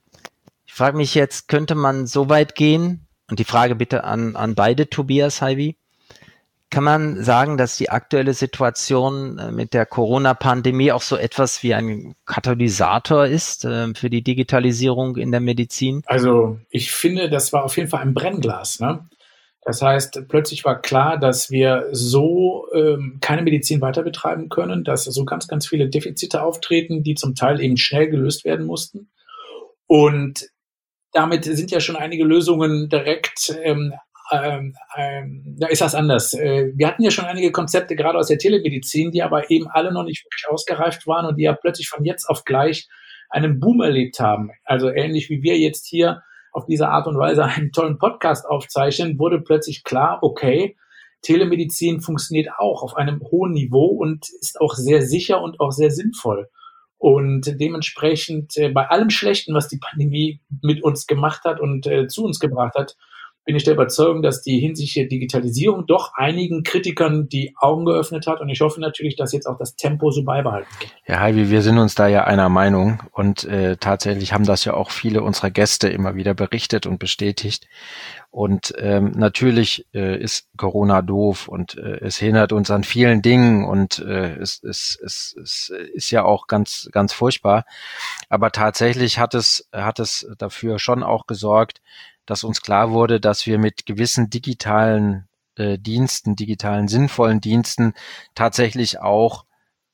Ich frage mich jetzt, könnte man so weit gehen, und die Frage bitte an beide, Tobias, Heibi, kann man sagen, dass die aktuelle Situation mit der Corona-Pandemie auch so etwas wie ein Katalysator ist für die Digitalisierung in der Medizin? Also ich finde, das war auf jeden Fall ein Brennglas, ne? Das heißt, plötzlich war klar, dass wir so keine Medizin weiter betreiben können, dass so ganz, ganz viele Defizite auftreten, die zum Teil eben schnell gelöst werden mussten. Und damit sind ja schon einige Lösungen direkt da ist das anders. Wir hatten ja schon einige Konzepte, gerade aus der Telemedizin, die aber eben alle noch nicht wirklich ausgereift waren und die ja plötzlich von jetzt auf gleich einen Boom erlebt haben. Also ähnlich wie wir jetzt hier auf diese Art und Weise einen tollen Podcast aufzeichnen, wurde plötzlich klar, okay, Telemedizin funktioniert auch auf einem hohen Niveau und ist auch sehr sicher und auch sehr sinnvoll. Und dementsprechend bei allem Schlechten, was die Pandemie mit uns gemacht hat und zu uns gebracht hat, bin ich der Überzeugung, dass die hinsichtliche Digitalisierung doch einigen Kritikern die Augen geöffnet hat. Und ich hoffe natürlich, dass jetzt auch das Tempo so beibehalten wird. Ja, Heidi, wir sind uns da ja einer Meinung und tatsächlich haben das ja auch viele unserer Gäste immer wieder berichtet und bestätigt. Und natürlich ist Corona doof und es hindert uns an vielen Dingen und es ist ja auch ganz, ganz furchtbar. Aber tatsächlich hat es dafür schon auch gesorgt, dass uns klar wurde, dass wir mit gewissen digitalen Diensten, digitalen sinnvollen Diensten tatsächlich auch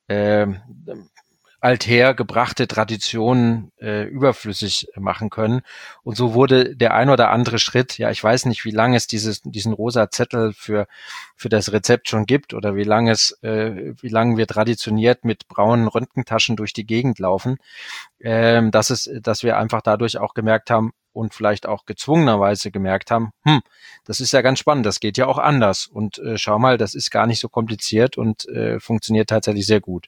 althergebrachte Traditionen überflüssig machen können. Und so wurde der ein oder andere Schritt, ja, ich weiß nicht, wie lange es diesen rosa Zettel für das Rezept schon gibt oder wie lange wir traditioniert mit braunen Röntgentaschen durch die Gegend laufen, dass wir einfach dadurch auch gemerkt haben und vielleicht auch gezwungenerweise gemerkt haben, das ist ja ganz spannend, das geht ja auch anders. Und schau mal, das ist gar nicht so kompliziert und funktioniert tatsächlich sehr gut.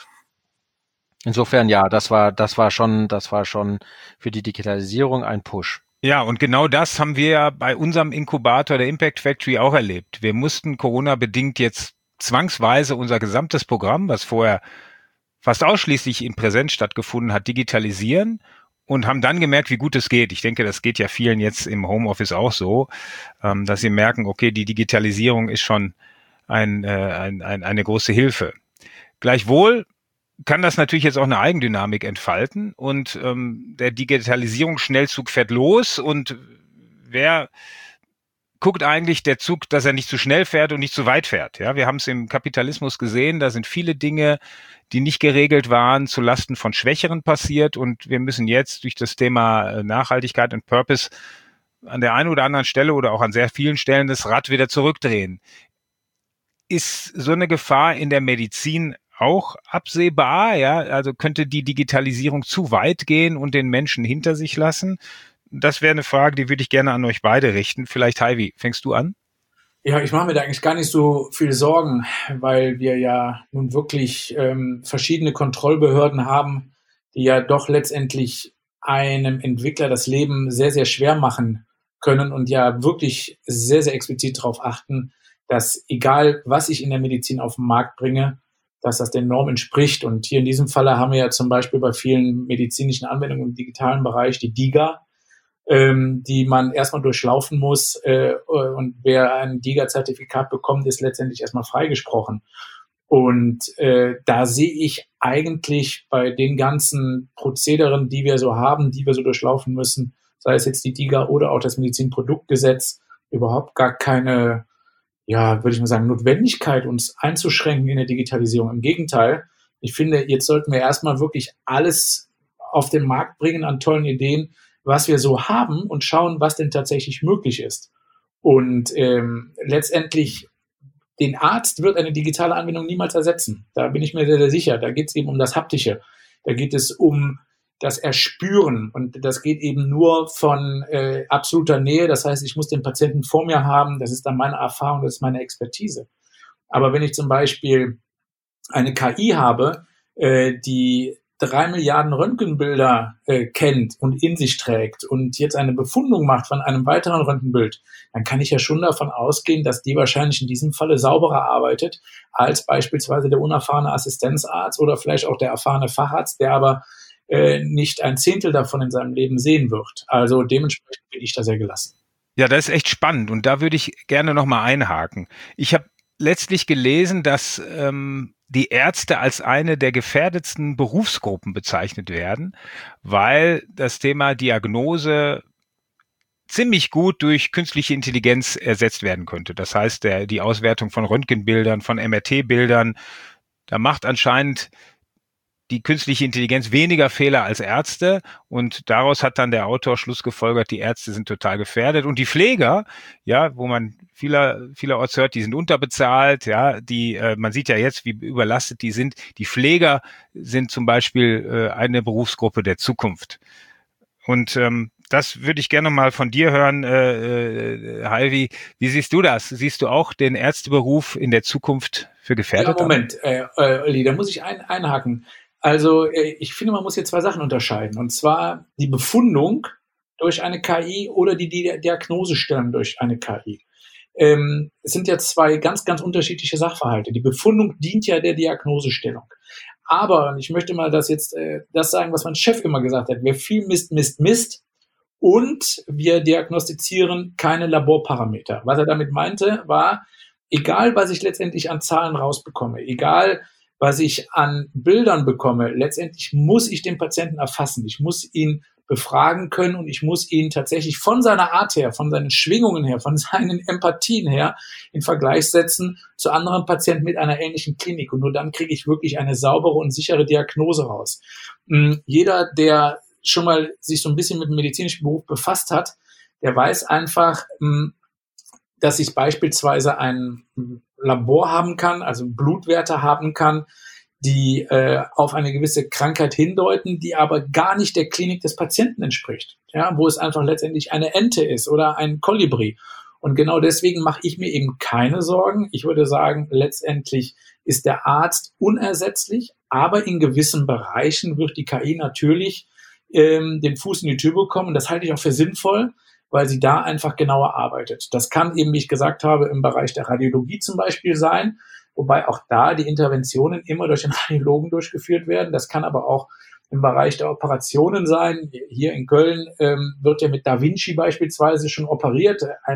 Insofern, ja, das war schon für die Digitalisierung ein Push. Ja, und genau das haben wir ja bei unserem Inkubator der Impact Factory auch erlebt. Wir mussten Corona-bedingt jetzt zwangsweise unser gesamtes Programm, was vorher fast ausschließlich in Präsenz stattgefunden hat, digitalisieren und haben dann gemerkt, wie gut es geht. Ich denke, das geht ja vielen jetzt im Homeoffice auch so, dass sie merken, okay, die Digitalisierung ist schon eine große Hilfe. Gleichwohl kann das natürlich jetzt auch eine Eigendynamik entfalten und der Digitalisierungsschnellzug fährt los und wer guckt eigentlich der Zug, dass er nicht zu schnell fährt und nicht zu weit fährt. Ja, wir haben es im Kapitalismus gesehen, da sind viele Dinge, die nicht geregelt waren, zu Lasten von Schwächeren passiert und wir müssen jetzt durch das Thema Nachhaltigkeit und Purpose an der einen oder anderen Stelle oder auch an sehr vielen Stellen das Rad wieder zurückdrehen. Ist so eine Gefahr in der Medizin auch absehbar? Ja, also könnte die Digitalisierung zu weit gehen und den Menschen hinter sich lassen? Das wäre eine Frage, die würde ich gerne an euch beide richten. Vielleicht, Heidi, fängst du an? Ja, ich mache mir da eigentlich gar nicht so viel Sorgen, weil wir ja nun wirklich verschiedene Kontrollbehörden haben, die ja doch letztendlich einem Entwickler das Leben sehr, sehr schwer machen können und ja wirklich sehr, sehr explizit darauf achten, dass egal, was ich in der Medizin auf den Markt bringe, dass das der Norm entspricht. Und hier in diesem Falle haben wir ja zum Beispiel bei vielen medizinischen Anwendungen im digitalen Bereich die DiGA, die man erstmal durchlaufen muss. Und wer ein DiGA-Zertifikat bekommt, ist letztendlich erstmal freigesprochen. Und da sehe ich eigentlich bei den ganzen Prozederen, die wir so haben, die wir so durchlaufen müssen, sei es jetzt die DiGA oder auch das Medizinproduktgesetz, überhaupt gar keine, ja, würde ich mal sagen, Notwendigkeit, uns einzuschränken in der Digitalisierung. Im Gegenteil, ich finde, jetzt sollten wir erstmal wirklich alles auf den Markt bringen an tollen Ideen, was wir so haben und schauen, was denn tatsächlich möglich ist. Und letztendlich, den Arzt wird eine digitale Anwendung niemals ersetzen. Da bin ich mir sehr, sehr sicher. Da geht es eben um das Haptische. Da geht es um das Erspüren. Und das geht eben nur von absoluter Nähe. Das heißt, ich muss den Patienten vor mir haben. Das ist dann meine Erfahrung, das ist meine Expertise. Aber wenn ich zum Beispiel eine KI habe, die 3 Milliarden Röntgenbilder kennt und in sich trägt und jetzt eine Befundung macht von einem weiteren Röntgenbild, dann kann ich ja schon davon ausgehen, dass die wahrscheinlich in diesem Falle sauberer arbeitet als beispielsweise der unerfahrene Assistenzarzt oder vielleicht auch der erfahrene Facharzt, der aber nicht ein Zehntel davon in seinem Leben sehen wird. Also dementsprechend bin ich da sehr gelassen. Ja, das ist echt spannend und da würde ich gerne nochmal einhaken. Ich habe letztlich gelesen, dass die Ärzte als eine der gefährdetsten Berufsgruppen bezeichnet werden, weil das Thema Diagnose ziemlich gut durch künstliche Intelligenz ersetzt werden könnte. Das heißt, die Auswertung von Röntgenbildern, von MRT-Bildern, da macht anscheinend die künstliche Intelligenz weniger Fehler als Ärzte und daraus hat dann der Autor Schluss gefolgert, die Ärzte sind total gefährdet und die Pfleger, ja, wo man vielerorts hört, die sind unterbezahlt, ja, man sieht ja jetzt, wie überlastet die sind. Die Pfleger sind zum Beispiel eine Berufsgruppe der Zukunft. Und das würde ich gerne mal von dir hören, Halvi. Wie siehst du das? Siehst du auch den Ärzteberuf in der Zukunft für gefährdet? Ja, Moment, Olli, da muss ich einhaken. Also ich finde, man muss hier zwei Sachen unterscheiden. Und zwar die Befundung durch eine KI oder die Diagnosestellung durch eine KI. Es sind ja zwei ganz, ganz unterschiedliche Sachverhalte. Die Befundung dient ja der Diagnosestellung. Aber, und ich möchte mal das sagen, was mein Chef immer gesagt hat, wer viel misst, und wir diagnostizieren keine Laborparameter. Was er damit meinte, war, egal was ich letztendlich an Zahlen rausbekomme, egal was ich an Bildern bekomme, letztendlich muss ich den Patienten erfassen. Ich muss ihn befragen können und ich muss ihn tatsächlich von seiner Art her, von seinen Schwingungen her, von seinen Empathien her in Vergleich setzen zu anderen Patienten mit einer ähnlichen Klinik. Und nur dann kriege ich wirklich eine saubere und sichere Diagnose raus. Jeder, der schon mal sich so ein bisschen mit dem medizinischen Beruf befasst hat, der weiß einfach, dass ich beispielsweise ein Labor haben kann, also Blutwerte haben kann, die auf eine gewisse Krankheit hindeuten, die aber gar nicht der Klinik des Patienten entspricht, ja, wo es einfach letztendlich eine Ente ist oder ein Kolibri. Und genau deswegen mache ich mir eben keine Sorgen. Ich würde sagen, letztendlich ist der Arzt unersetzlich, aber in gewissen Bereichen wird die KI natürlich den Fuß in die Tür bekommen. Das halte ich auch für sinnvoll, weil sie da einfach genauer arbeitet. Das kann eben, wie ich gesagt habe, im Bereich der Radiologie zum Beispiel sein, wobei auch da die Interventionen immer durch den Radiologen durchgeführt werden. Das kann aber auch im Bereich der Operationen sein. Hier in Köln wird ja mit Da Vinci beispielsweise schon operiert.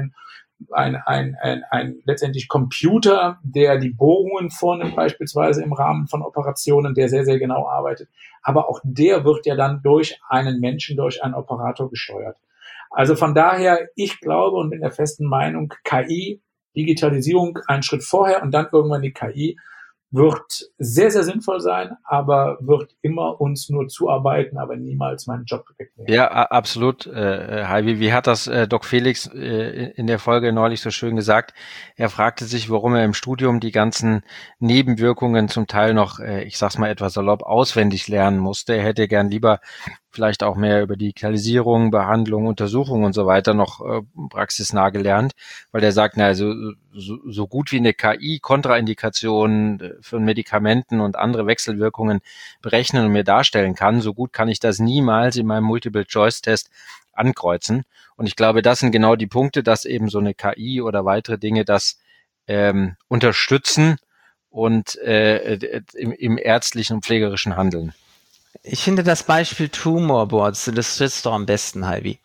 Ein letztendlich Computer, der die Bohrungen vornimmt, beispielsweise im Rahmen von Operationen, der sehr, sehr genau arbeitet. Aber auch der wird ja dann durch einen Menschen, durch einen Operator gesteuert. Also von daher, ich glaube und bin der festen Meinung, KI, Digitalisierung einen Schritt vorher und dann irgendwann die KI, wird sehr, sehr sinnvoll sein, aber wird immer uns nur zuarbeiten, aber niemals meinen Job wegnehmen. Ja, absolut, Heidi. Wie hat das Doc Felix in der Folge neulich so schön gesagt? Er fragte sich, warum er im Studium die ganzen Nebenwirkungen zum Teil noch, ich sag's mal etwas salopp, auswendig lernen musste. Er hätte gern lieber vielleicht auch mehr über Digitalisierung, Behandlung, Untersuchung und so weiter noch praxisnah gelernt, weil der sagt, na, also so gut wie eine KI Kontraindikationen für Medikamenten und andere Wechselwirkungen berechnen und mir darstellen kann, so gut kann ich das niemals in meinem Multiple-Choice-Test ankreuzen. Und ich glaube, das sind genau die Punkte, dass eben so eine KI oder weitere Dinge das unterstützen und im ärztlichen und pflegerischen Handeln. Ich finde das Beispiel Tumor Boards illustriert es doch am besten, Heidi.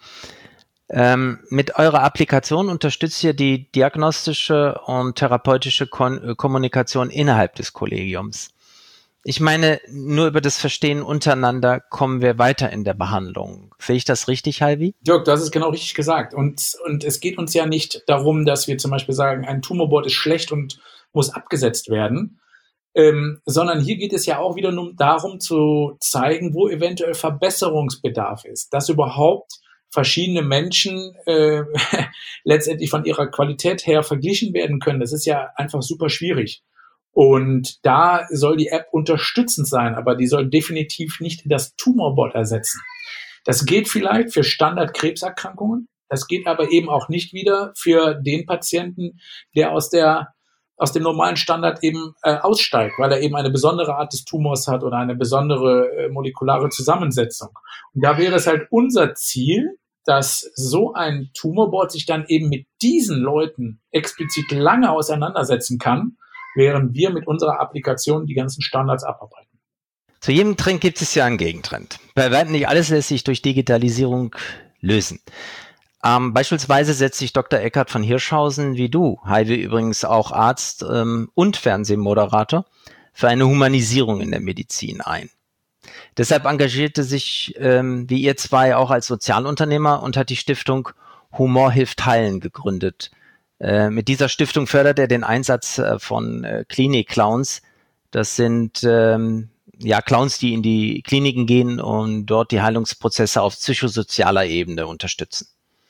Mit eurer Applikation unterstützt ihr die diagnostische und therapeutische Kommunikation innerhalb des Kollegiums. Ich meine, nur über das Verstehen untereinander kommen wir weiter in der Behandlung. Sehe ich das richtig, Heidi? Jörg, das ist genau richtig gesagt. Und es geht uns ja nicht darum, dass wir zum Beispiel sagen, ein Tumorboard ist schlecht und muss abgesetzt werden, sondern hier geht es ja auch wieder nur darum zu zeigen, wo eventuell Verbesserungsbedarf ist, dass überhaupt verschiedene Menschen letztendlich von ihrer Qualität her verglichen werden können. Das ist ja einfach super schwierig. Und da soll die App unterstützend sein, aber die soll definitiv nicht das Tumorboard ersetzen. Das geht vielleicht für Standard-Krebserkrankungen, das geht aber eben auch nicht wieder für den Patienten, der aus dem normalen Standard eben aussteigt, weil er eben eine besondere Art des Tumors hat oder eine besondere molekulare Zusammensetzung. Und da wäre es halt unser Ziel, dass so ein Tumorboard sich dann eben mit diesen Leuten explizit lange auseinandersetzen kann, während wir mit unserer Applikation die ganzen Standards abarbeiten. Zu jedem Trend gibt es ja einen Gegentrend. Bei weitem nicht alles lässt sich durch Digitalisierung lösen. Beispielsweise setzt sich Dr. Eckhard von Hirschhausen, wie du, Heidi übrigens auch Arzt und Fernsehmoderator, für eine Humanisierung in der Medizin ein. Deshalb engagierte sich, wie ihr zwei, auch als Sozialunternehmer und hat die Stiftung Humor hilft heilen gegründet. Mit dieser Stiftung fördert er den Einsatz von Klinik-Clowns. Das sind Clowns, die in die Kliniken gehen und dort die Heilungsprozesse auf psychosozialer Ebene unterstützen.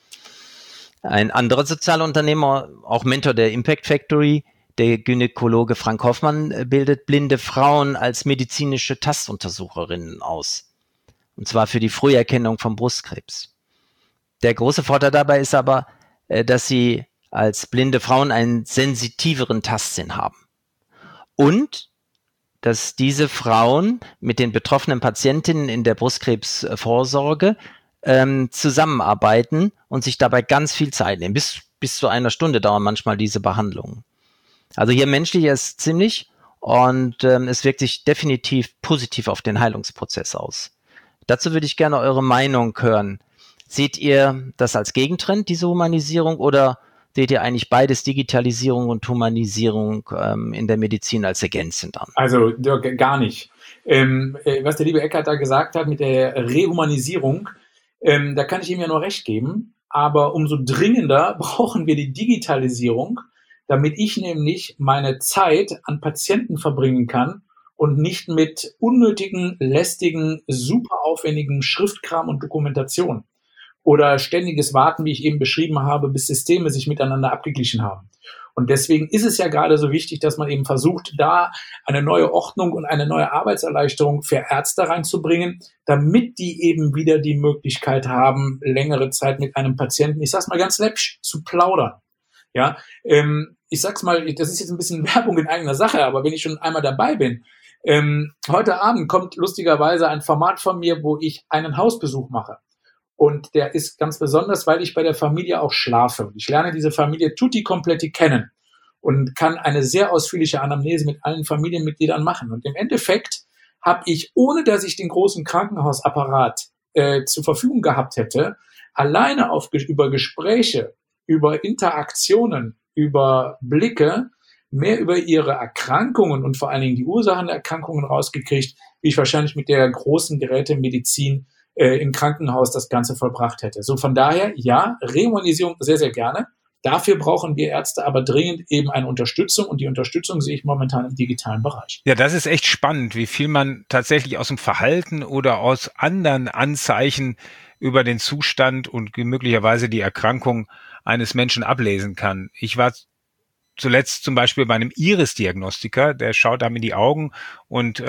Ein anderer Sozialunternehmer, auch Mentor der Impact Factory, der Gynäkologe Frank Hoffmann, bildet blinde Frauen als medizinische Tastuntersucherinnen aus. Und zwar für die Früherkennung von Brustkrebs. Der große Vorteil dabei ist aber, dass sie als blinde Frauen einen sensitiveren Tastsinn haben. Und dass diese Frauen mit den betroffenen Patientinnen in der Brustkrebsvorsorge zusammenarbeiten und sich dabei ganz viel Zeit nehmen. Bis zu 1 Stunde dauern manchmal diese Behandlungen. Also hier menschlich ist ziemlich und es wirkt sich definitiv positiv auf den Heilungsprozess aus. Dazu würde ich gerne eure Meinung hören. Seht ihr das als Gegentrend, diese Humanisierung, oder seht ihr eigentlich beides, Digitalisierung und Humanisierung in der Medizin, als ergänzend an? Also Dirk, gar nicht. Was der liebe Eckhardt da gesagt hat mit der Rehumanisierung, da kann ich ihm ja nur recht geben, aber umso dringender brauchen wir die Digitalisierung, damit ich nämlich meine Zeit an Patienten verbringen kann und nicht mit unnötigen, lästigen, super aufwendigen Schriftkram und Dokumentation oder ständiges Warten, wie ich eben beschrieben habe, bis Systeme sich miteinander abgeglichen haben. Und deswegen ist es ja gerade so wichtig, dass man eben versucht, da eine neue Ordnung und eine neue Arbeitserleichterung für Ärzte reinzubringen, damit die eben wieder die Möglichkeit haben, längere Zeit mit einem Patienten, ich sag's mal ganz läppisch, zu plaudern. Ja, ich sag's mal, das ist jetzt ein bisschen Werbung in eigener Sache, aber wenn ich schon einmal dabei bin, heute Abend kommt lustigerweise ein Format von mir, wo ich einen Hausbesuch mache. Und der ist ganz besonders, weil ich bei der Familie auch schlafe. Ich lerne diese Familie tutti completi kennen und kann eine sehr ausführliche Anamnese mit allen Familienmitgliedern machen. Und im Endeffekt habe ich, ohne dass ich den großen Krankenhausapparat zur Verfügung gehabt hätte, alleine über Gespräche, über Interaktionen, über Blicke, mehr über ihre Erkrankungen und vor allen Dingen die Ursachen der Erkrankungen rausgekriegt, wie ich wahrscheinlich mit der großen Gerätemedizin im Krankenhaus das Ganze vollbracht hätte. So von daher, ja, Rehumanisierung sehr, sehr gerne. Dafür brauchen wir Ärzte aber dringend eben eine Unterstützung und die Unterstützung sehe ich momentan im digitalen Bereich. Ja, das ist echt spannend, wie viel man tatsächlich aus dem Verhalten oder aus anderen Anzeichen über den Zustand und möglicherweise die Erkrankung eines Menschen ablesen kann. Ich war zuletzt zum Beispiel bei einem Iris-Diagnostiker, der schaut einem in die Augen und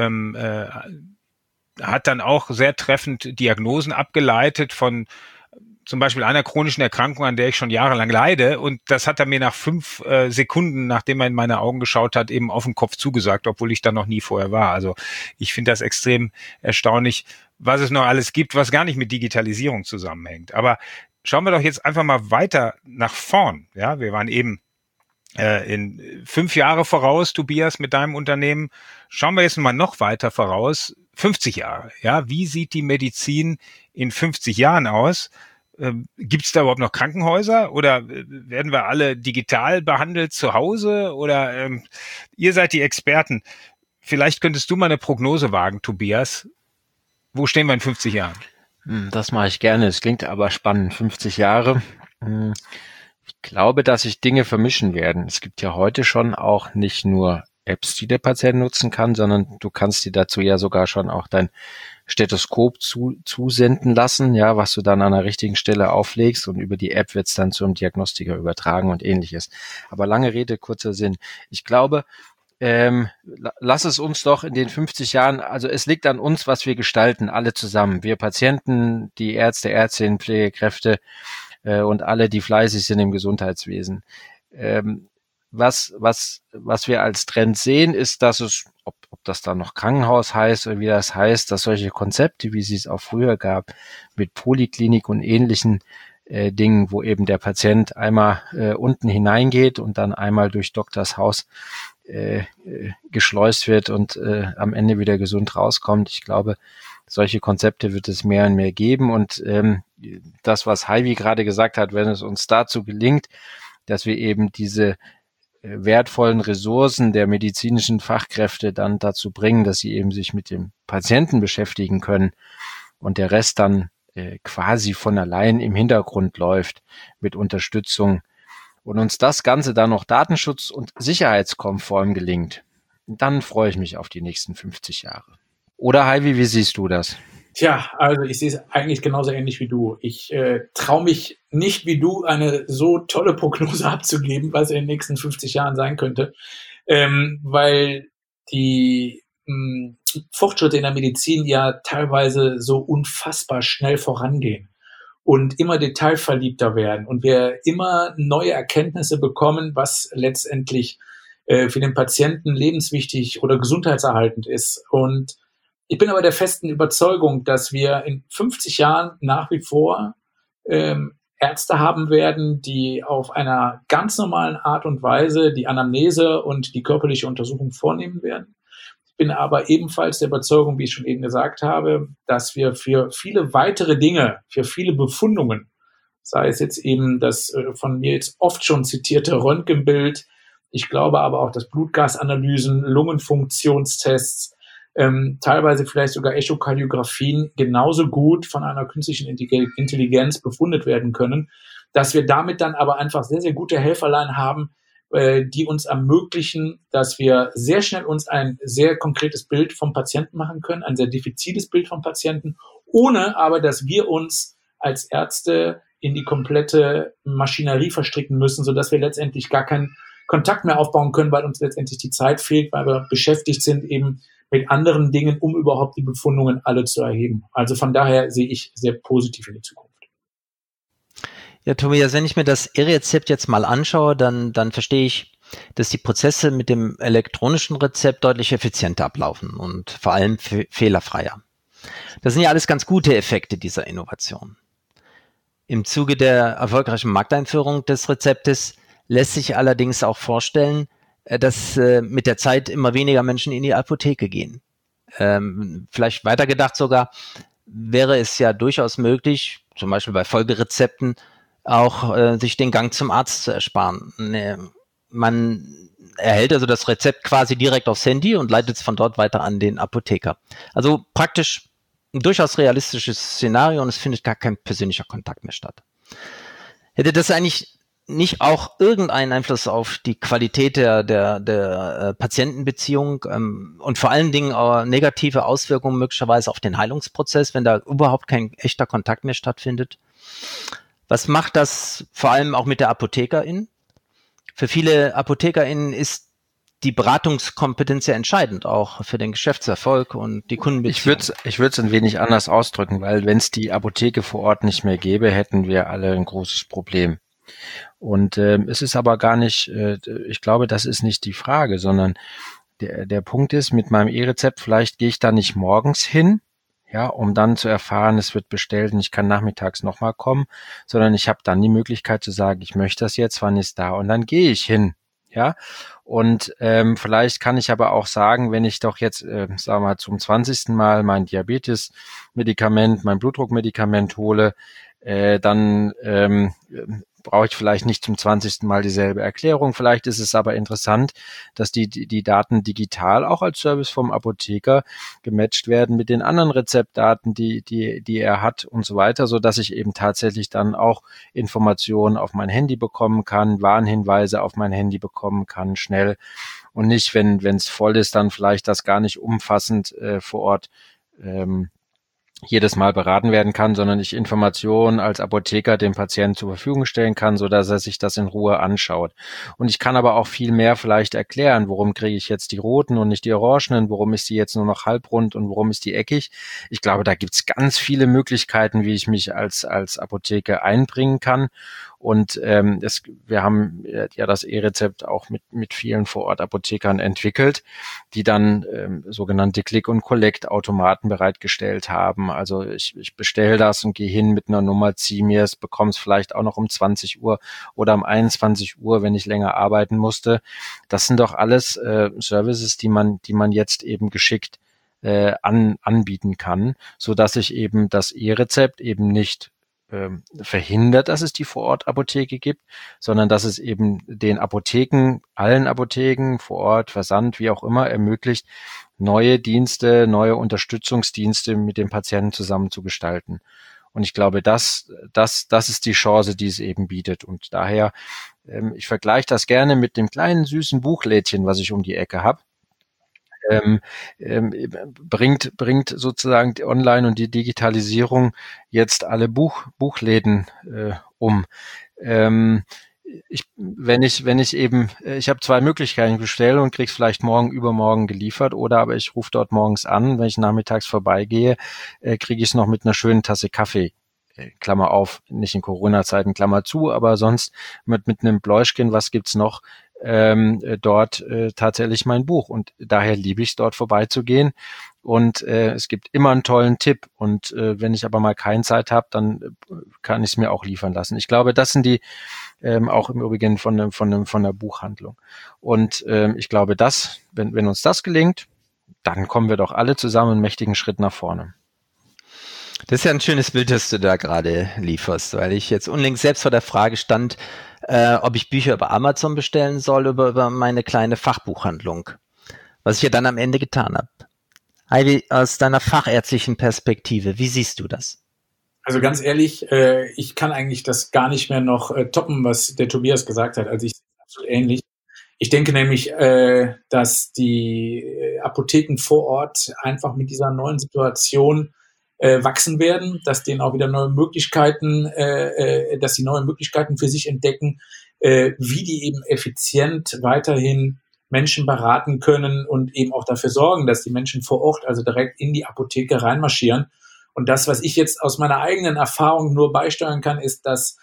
hat dann auch sehr treffend Diagnosen abgeleitet von zum Beispiel einer chronischen Erkrankung, an der ich schon jahrelang leide. Und das hat er mir nach 5 Sekunden, nachdem er in meine Augen geschaut hat, eben auf den Kopf zugesagt, obwohl ich da noch nie vorher war. Also ich finde das extrem erstaunlich, was es noch alles gibt, was gar nicht mit Digitalisierung zusammenhängt. Aber schauen wir doch jetzt einfach mal weiter nach vorn. Ja, wir waren eben in 5 Jahre voraus, Tobias, mit deinem Unternehmen. Schauen wir jetzt mal noch weiter voraus, 50 Jahre. Ja, wie sieht die Medizin in 50 Jahren aus? Gibt es da überhaupt noch Krankenhäuser oder werden wir alle digital behandelt zu Hause? Oder ihr seid die Experten. Vielleicht könntest du mal eine Prognose wagen, Tobias. Wo stehen wir in 50 Jahren? Das mache ich gerne. Es klingt aber spannend. 50 Jahre. Ich glaube, dass sich Dinge vermischen werden. Es gibt ja heute schon auch nicht nur Apps, die der Patient nutzen kann, sondern du kannst dir dazu ja sogar schon auch dein Stethoskop zusenden lassen, ja, was du dann an der richtigen Stelle auflegst und über die App wird es dann zum Diagnostiker übertragen und ähnliches. Aber lange Rede, kurzer Sinn. Ich glaube, lass es uns doch in den 50 Jahren, also es liegt an uns, was wir gestalten, alle zusammen. Wir Patienten, die Ärzte, Ärztinnen, Pflegekräfte und alle, die fleißig sind im Gesundheitswesen. Was wir als Trend sehen, ist, dass es, ob das dann noch Krankenhaus heißt oder wie das heißt, dass solche Konzepte, wie sie es auch früher gab, mit Poliklinik und ähnlichen Dingen, wo eben der Patient einmal unten hineingeht und dann einmal durch Doktors Haus geschleust wird und am Ende wieder gesund rauskommt. Ich glaube, solche Konzepte wird es mehr und mehr geben und das, was Heidi gerade gesagt hat, wenn es uns dazu gelingt, dass wir eben diese wertvollen Ressourcen der medizinischen Fachkräfte dann dazu bringen, dass sie eben sich mit dem Patienten beschäftigen können und der Rest dann quasi von allein im Hintergrund läuft mit Unterstützung und uns das Ganze dann noch datenschutz- und sicherheitskonform gelingt, dann freue ich mich auf die nächsten 50 Jahre. Oder Heidi, wie siehst du das? Tja, also ich sehe es eigentlich genauso ähnlich wie du. Ich traue mich nicht wie du, eine so tolle Prognose abzugeben, was in den nächsten 50 Jahren sein könnte, weil die Fortschritte in der Medizin ja teilweise so unfassbar schnell vorangehen und immer detailverliebter werden und wir immer neue Erkenntnisse bekommen, was letztendlich für den Patienten lebenswichtig oder gesundheitserhaltend ist. Und ich bin aber der festen Überzeugung, dass wir in 50 Jahren nach wie vor Ärzte haben werden, die auf einer ganz normalen Art und Weise die Anamnese und die körperliche Untersuchung vornehmen werden. Ich bin aber ebenfalls der Überzeugung, wie ich schon eben gesagt habe, dass wir für viele weitere Dinge, für viele Befundungen, sei es jetzt eben das von mir jetzt oft schon zitierte Röntgenbild, ich glaube aber auch, dass Blutgasanalysen, Lungenfunktionstests, teilweise vielleicht sogar Echokardiographien genauso gut von einer künstlichen Intelligenz befundet werden können, dass wir damit dann aber einfach sehr, sehr gute Helferlein haben, die uns ermöglichen, dass wir sehr schnell uns ein sehr konkretes Bild vom Patienten machen können, ein sehr diffiziles Bild vom Patienten, ohne aber, dass wir uns als Ärzte in die komplette Maschinerie verstricken müssen, sodass wir letztendlich gar keinen Kontakt mehr aufbauen können, weil uns letztendlich die Zeit fehlt, weil wir beschäftigt sind eben mit anderen Dingen, um überhaupt die Befundungen alle zu erheben. Also von daher sehe ich sehr positiv in die Zukunft. Ja, Tobias, wenn ich mir das E-Rezept jetzt mal anschaue, dann verstehe ich, dass die Prozesse mit dem elektronischen Rezept deutlich effizienter ablaufen und vor allem fehlerfreier. Das sind ja alles ganz gute Effekte dieser Innovation. Im Zuge der erfolgreichen Markteinführung des Rezeptes lässt sich allerdings auch vorstellen, dass mit der Zeit immer weniger Menschen in die Apotheke gehen. Vielleicht weitergedacht sogar, wäre es ja durchaus möglich, zum Beispiel bei Folgerezepten, auch sich den Gang zum Arzt zu ersparen. Man erhält also das Rezept quasi direkt aufs Handy und leitet es von dort weiter an den Apotheker. Also praktisch ein durchaus realistisches Szenario und es findet gar kein persönlicher Kontakt mehr statt. Hätte das eigentlich nicht auch irgendeinen Einfluss auf die Qualität der Patientenbeziehung und vor allen Dingen auch negative Auswirkungen möglicherweise auf den Heilungsprozess, wenn da überhaupt kein echter Kontakt mehr stattfindet? Was macht das vor allem auch mit der ApothekerInnen? Für viele ApothekerInnen ist die Beratungskompetenz ja entscheidend, auch für den Geschäftserfolg und die Kundenbeziehung. Ich würde es ein wenig anders ausdrücken, weil wenn es die Apotheke vor Ort nicht mehr gäbe, hätten wir alle ein großes Problem. Und es ist aber gar nicht, ich glaube, das ist nicht die Frage, sondern der Punkt ist, mit meinem E-Rezept, vielleicht gehe ich da nicht morgens hin, ja, um dann zu erfahren, es wird bestellt und ich kann nachmittags nochmal kommen, sondern ich habe dann die Möglichkeit zu sagen, ich möchte das jetzt, wann ist da und dann gehe ich hin, ja. Und vielleicht kann ich aber auch sagen, wenn ich doch jetzt, sagen wir mal, zum 20. Mal mein Diabetes-Medikament, mein Blutdruckmedikament hole, dann brauche ich vielleicht nicht zum 20. Mal dieselbe Erklärung. Vielleicht ist es aber interessant, dass die Daten digital auch als Service vom Apotheker gematcht werden mit den anderen Rezeptdaten, die er hat und so weiter, so dass ich eben tatsächlich dann auch Informationen auf mein Handy bekommen kann, Warnhinweise auf mein Handy bekommen kann, schnell und nicht, wenn es voll ist, dann vielleicht das gar nicht umfassend vor Ort jedes Mal beraten werden kann, sondern ich Informationen als Apotheker dem Patienten zur Verfügung stellen kann, so dass er sich das in Ruhe anschaut. Und ich kann aber auch viel mehr vielleicht erklären, warum kriege ich jetzt die roten und nicht die orangenen, warum ist die jetzt nur noch halbrund und warum ist die eckig. Ich glaube, da gibt's ganz viele Möglichkeiten, wie ich mich als Apotheker einbringen kann. Und wir haben ja das E-Rezept auch mit vielen Vorort-Apothekern entwickelt, die dann sogenannte Click-and-Collect-Automaten bereitgestellt haben. Also ich bestelle das und gehe hin mit einer Nummer, ziehe mir es, bekomme es vielleicht auch noch um 20 Uhr oder um 21 Uhr, wenn ich länger arbeiten musste. Das sind doch alles Services, die man jetzt eben geschickt anbieten kann, so dass ich eben das E-Rezept eben nicht verhindert, dass es die Vorort-Apotheke gibt, sondern dass es eben den Apotheken, allen Apotheken vor Ort, Versand, wie auch immer, ermöglicht, neue Dienste, neue Unterstützungsdienste mit dem Patienten zusammen zu gestalten. Und ich glaube, das ist die Chance, die es eben bietet. Und daher, ich vergleiche das gerne mit dem kleinen süßen Buchlädchen, was ich um die Ecke habe. bringt sozusagen die Online und die Digitalisierung jetzt alle Buchläden um. Ich habe zwei Möglichkeiten, ich bestelle und krieg's vielleicht übermorgen geliefert, oder aber ich rufe dort morgens an, wenn ich nachmittags vorbeigehe, kriege ich es noch mit einer schönen Tasse Kaffee, Klammer auf, nicht in Corona-Zeiten, Klammer zu, aber sonst mit einem Bläuschchen, was gibt's noch, dort tatsächlich mein Buch. Und daher liebe ich es, dort vorbeizugehen. Und es gibt immer einen tollen Tipp. Und wenn ich aber mal keine Zeit habe, dann kann ich es mir auch liefern lassen. Ich glaube, das sind die auch im Übrigen von der Buchhandlung. Und ich glaube, wenn uns das gelingt, dann kommen wir doch alle zusammen einen mächtigen Schritt nach vorne. Das ist ja ein schönes Bild, das du da gerade lieferst, weil ich jetzt unlängst selbst vor der Frage stand, ob ich Bücher über Amazon bestellen soll oder über meine kleine Fachbuchhandlung, was ich ja dann am Ende getan habe. Heidi, aus deiner fachärztlichen Perspektive, wie siehst du das? Also ganz ehrlich, ich kann eigentlich das gar nicht mehr noch toppen, was der Tobias gesagt hat. Also ich sehe es absolut ähnlich. Ich denke nämlich, dass die Apotheken vor Ort einfach mit dieser neuen Situation wachsen werden, dass denen auch wieder neue Möglichkeiten, dass sie neue Möglichkeiten für sich entdecken, wie die eben effizient weiterhin Menschen beraten können und eben auch dafür sorgen, dass die Menschen vor Ort also direkt in die Apotheke reinmarschieren. Und das, was ich jetzt aus meiner eigenen Erfahrung nur beisteuern kann, ist, dass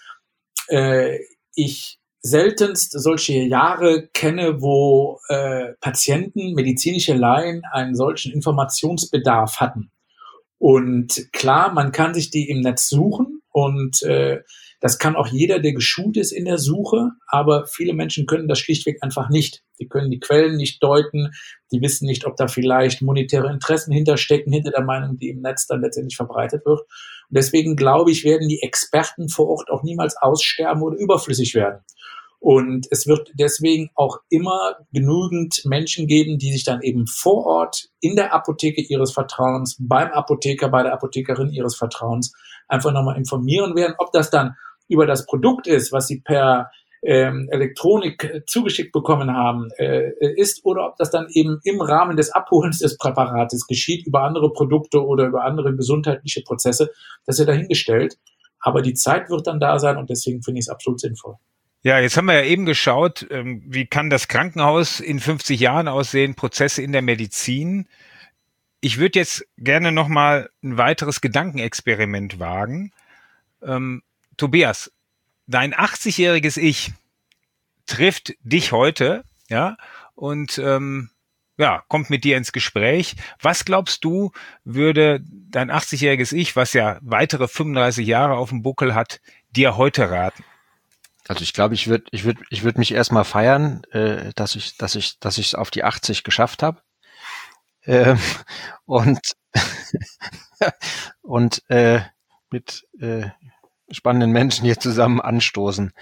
ich seltenst solche Jahre kenne, wo Patienten, medizinische Laien einen solchen Informationsbedarf hatten. Und klar, man kann sich die im Netz suchen und das kann auch jeder, der geschult ist in der Suche, aber viele Menschen können das schlichtweg einfach nicht. Die können die Quellen nicht deuten, die wissen nicht, ob da vielleicht monetäre Interessen hinterstecken, hinter der Meinung, die im Netz dann letztendlich verbreitet wird. Und deswegen glaube ich, werden die Experten vor Ort auch niemals aussterben oder überflüssig werden. Und es wird deswegen auch immer genügend Menschen geben, die sich dann eben vor Ort in der Apotheke ihres Vertrauens, beim Apotheker, bei der Apothekerin ihres Vertrauens einfach nochmal informieren werden, ob das dann über das Produkt ist, was sie per Elektronik zugeschickt bekommen haben, ist, oder ob das dann eben im Rahmen des Abholens des Präparates geschieht, über andere Produkte oder über andere gesundheitliche Prozesse, das ist ja dahingestellt. Aber die Zeit wird dann da sein und deswegen finde ich es absolut sinnvoll. Ja, jetzt haben wir ja eben geschaut, wie kann das Krankenhaus in 50 Jahren aussehen, Prozesse in der Medizin. Ich würde jetzt gerne nochmal ein weiteres Gedankenexperiment wagen. Tobias, dein 80-jähriges Ich trifft dich heute, ja, und kommt mit dir ins Gespräch. Was glaubst du, würde dein 80-jähriges Ich, was ja weitere 35 Jahre auf dem Buckel hat, dir heute raten? Also ich glaube, ich würde mich erstmal feiern, dass ich es auf die 80 geschafft habe. Und mit spannenden Menschen hier zusammen anstoßen.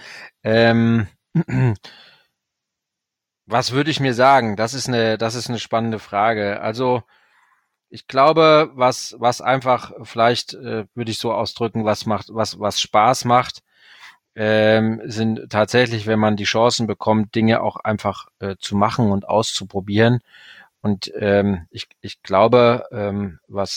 Was würde ich mir sagen? Das ist eine spannende Frage. Also ich glaube, was einfach vielleicht würde ich so ausdrücken, was Spaß macht, sind tatsächlich, wenn man die Chancen bekommt, Dinge auch einfach zu machen und auszuprobieren. Und ich glaube,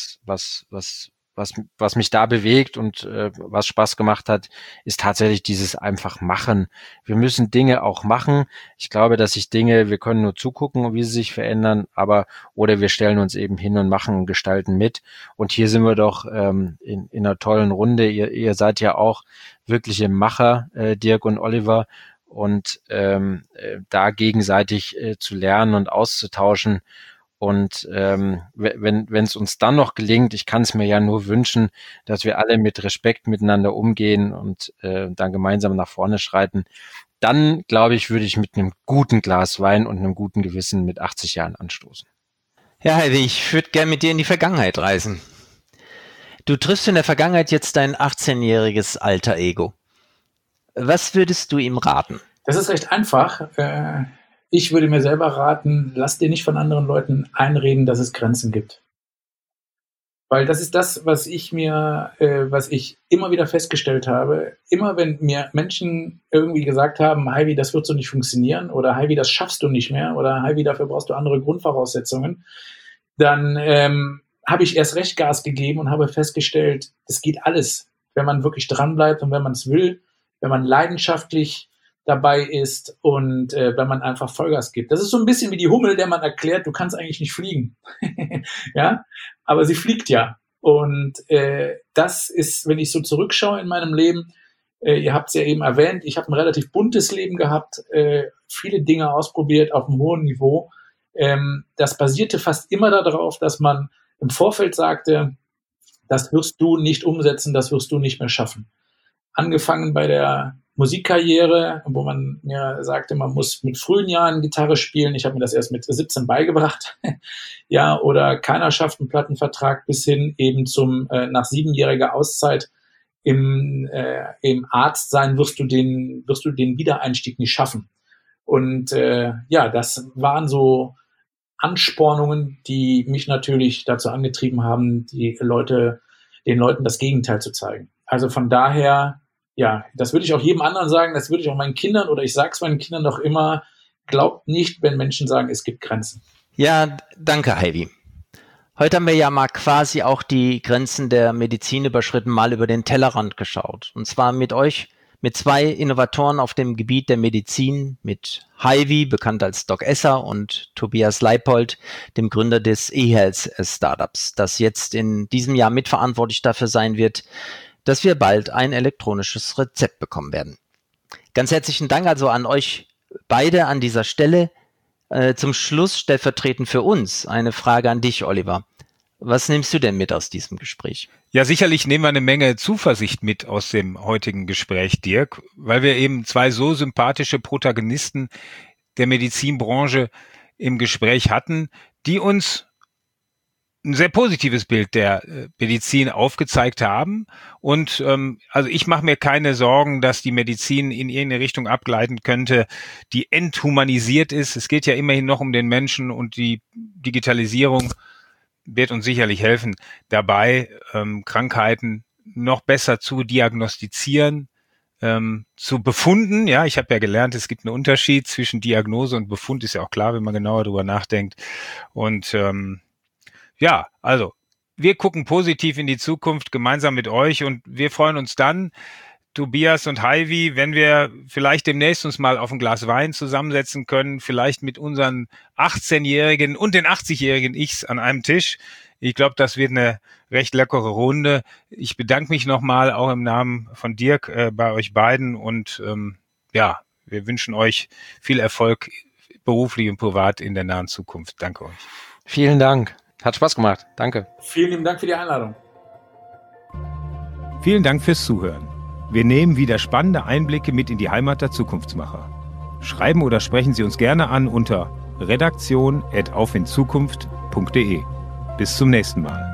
was mich da bewegt und was Spaß gemacht hat, ist tatsächlich dieses einfach machen. Wir müssen Dinge auch machen. Ich glaube, dass wir können nur zugucken, wie sie sich verändern, oder wir stellen uns eben hin und machen und gestalten mit. Und hier sind wir doch in einer tollen Runde. Ihr seid ja auch wirkliche Macher, Dirk und Oliver, und da gegenseitig zu lernen und auszutauschen. Und wenn es uns dann noch gelingt, ich kann es mir ja nur wünschen, dass wir alle mit Respekt miteinander umgehen und dann gemeinsam nach vorne schreiten, dann, glaube ich, würde ich mit einem guten Glas Wein und einem guten Gewissen mit 80 Jahren anstoßen. Ja, Heidi, ich würde gerne mit dir in die Vergangenheit reisen. Du triffst in der Vergangenheit jetzt dein 18-jähriges Alter Ego. Was würdest du ihm raten? Das ist recht einfach. Ich würde mir selber raten, lass dir nicht von anderen Leuten einreden, dass es Grenzen gibt. Weil das ist das, was ich immer wieder festgestellt habe. Immer wenn mir Menschen irgendwie gesagt haben, Heidi, das wird so nicht funktionieren oder Heidi, das schaffst du nicht mehr oder Heidi, dafür brauchst du andere Grundvoraussetzungen, dann habe ich erst recht Gas gegeben und habe festgestellt, es geht alles, wenn man wirklich dranbleibt und wenn man es will, wenn man leidenschaftlich dabei ist und wenn man einfach Vollgas gibt. Das ist so ein bisschen wie die Hummel, der man erklärt, du kannst eigentlich nicht fliegen. Ja, aber sie fliegt ja. Und das ist, wenn ich so zurückschaue in meinem Leben, ihr habt es ja eben erwähnt, ich habe ein relativ buntes Leben gehabt, viele Dinge ausprobiert auf einem hohen Niveau. Das basierte fast immer darauf, dass man im Vorfeld sagte, das wirst du nicht umsetzen, das wirst du nicht mehr schaffen. Angefangen bei der Musikkarriere, wo man mir sagte, man muss mit frühen Jahren Gitarre spielen. Ich habe mir das erst mit 17 beigebracht. Ja, oder keiner schafft einen Plattenvertrag, bis hin eben zum nach 7-jähriger Auszeit im Arzt sein, wirst du den Wiedereinstieg nicht schaffen. Und das waren so Anspornungen, die mich natürlich dazu angetrieben haben, den Leuten das Gegenteil zu zeigen. Also von daher, ja, das würde ich auch jedem anderen sagen, das würde ich auch meinen Kindern oder ich sage es meinen Kindern noch immer, glaubt nicht, wenn Menschen sagen, es gibt Grenzen. Ja, danke, Heidi. Heute haben wir ja mal quasi auch die Grenzen der Medizin überschritten, mal über den Tellerrand geschaut. Und zwar mit euch, mit 2 Innovatoren auf dem Gebiet der Medizin, mit Heidi, bekannt als Doc Esser, und Tobias Leipold, dem Gründer des eHealth-Startups, das jetzt in diesem Jahr mitverantwortlich dafür sein wird, dass wir bald ein elektronisches Rezept bekommen werden. Ganz herzlichen Dank also an euch beide an dieser Stelle. Zum Schluss stellvertretend für uns eine Frage an dich, Oliver. Was nimmst du denn mit aus diesem Gespräch? Ja, sicherlich nehmen wir eine Menge Zuversicht mit aus dem heutigen Gespräch, Dirk, weil wir eben 2 so sympathische Protagonisten der Medizinbranche im Gespräch hatten, die uns ein sehr positives Bild der Medizin aufgezeigt haben. Und also ich mache mir keine Sorgen, dass die Medizin in irgendeine Richtung abgleiten könnte, die enthumanisiert ist. Es geht ja immerhin noch um den Menschen, und die Digitalisierung wird uns sicherlich helfen, dabei Krankheiten noch besser zu diagnostizieren, zu befunden. Ja, ich habe ja gelernt, es gibt einen Unterschied zwischen Diagnose und Befund, ist ja auch klar, wenn man genauer drüber nachdenkt. Und ja, also wir gucken positiv in die Zukunft gemeinsam mit euch, und wir freuen uns dann, Tobias und Heidi, wenn wir vielleicht demnächst uns mal auf ein Glas Wein zusammensetzen können, vielleicht mit unseren 18-Jährigen und den 80-Jährigen Ichs an einem Tisch. Ich glaube, das wird eine recht leckere Runde. Ich bedanke mich nochmal auch im Namen von Dirk bei euch beiden, und wir wünschen euch viel Erfolg beruflich und privat in der nahen Zukunft. Danke euch. Vielen Dank. Hat Spaß gemacht. Danke. Vielen lieben Dank für die Einladung. Vielen Dank fürs Zuhören. Wir nehmen wieder spannende Einblicke mit in die Heimat der Zukunftsmacher. Schreiben oder sprechen Sie uns gerne an unter redaktion@aufinzukunft.de. Bis zum nächsten Mal.